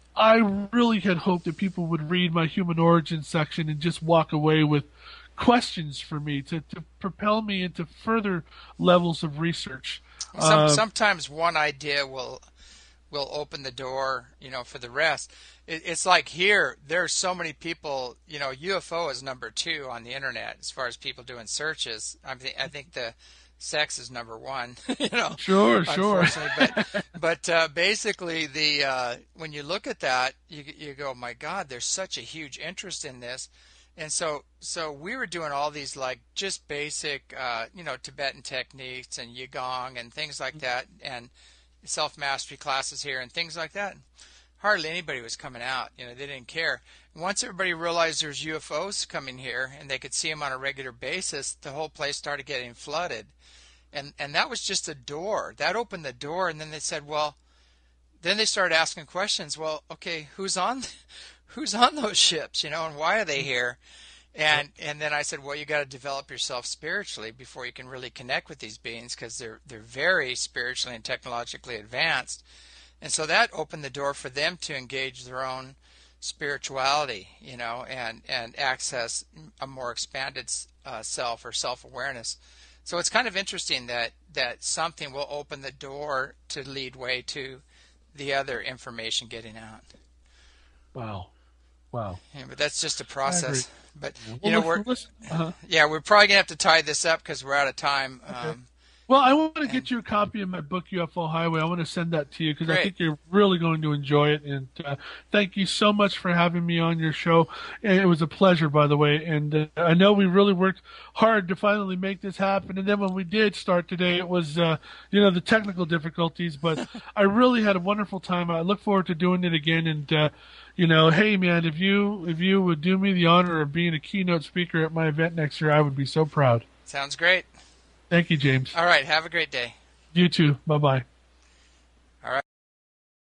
I really had hoped that people would read my human origin section and just walk away with questions for me to, to propel me into further levels of research.
Some,
uh,
sometimes one idea will will open the door, you know, for the rest. It, it's like here, there's so many people, you know, U F O is number two on the internet as far as people doing searches. I mean, I think the sex is number one, you know.
Sure, sure.
But, but uh, basically, the uh, when you look at that, you you go, my God, there's such a huge interest in this. And so, so we were doing all these like just basic, uh, you know, Tibetan techniques and Qigong and things like that, and self-mastery classes here and things like that. Hardly anybody was coming out. You know, they didn't care. Once everybody realized there's U F Os coming here and they could see them on a regular basis, the whole place started getting flooded. And and that was just a door. That opened the door, and then they said, well, then they started asking questions. Well, okay, who's on who's on those ships, you know, and why are they here? And and then I said, well, you got to develop yourself spiritually before you can really connect with these beings, because they're they're very spiritually and technologically advanced. And so that opened the door for them to engage their own spirituality, you know, and, and access a more expanded uh, self or self-awareness. So it's kind of interesting that, that something will open the door to lead way to the other information getting out.
Wow. Wow.
Yeah, but that's just a process. But, you
well,
know,
listen,
we're,
listen. Uh-huh.
yeah, we're probably going to have to tie this up because we're out of time.
Okay.
Um,
Well, I want to get you a copy of my book, U F O Highway. I want to send that to you because I think you're really going to enjoy it. And uh, thank you so much for having me on your show. And it was a pleasure, by the way. And uh, I know we really worked hard to finally make this happen. And then when we did start today, it was, uh, you know, the technical difficulties. But I really had a wonderful time. I look forward to doing it again. And, uh, you know, hey, man, if you if you would do me the honor of being a keynote speaker at my event next year, I would be so proud.
Sounds great.
Thank you, James.
All right. Have a great day.
You too. Bye-bye.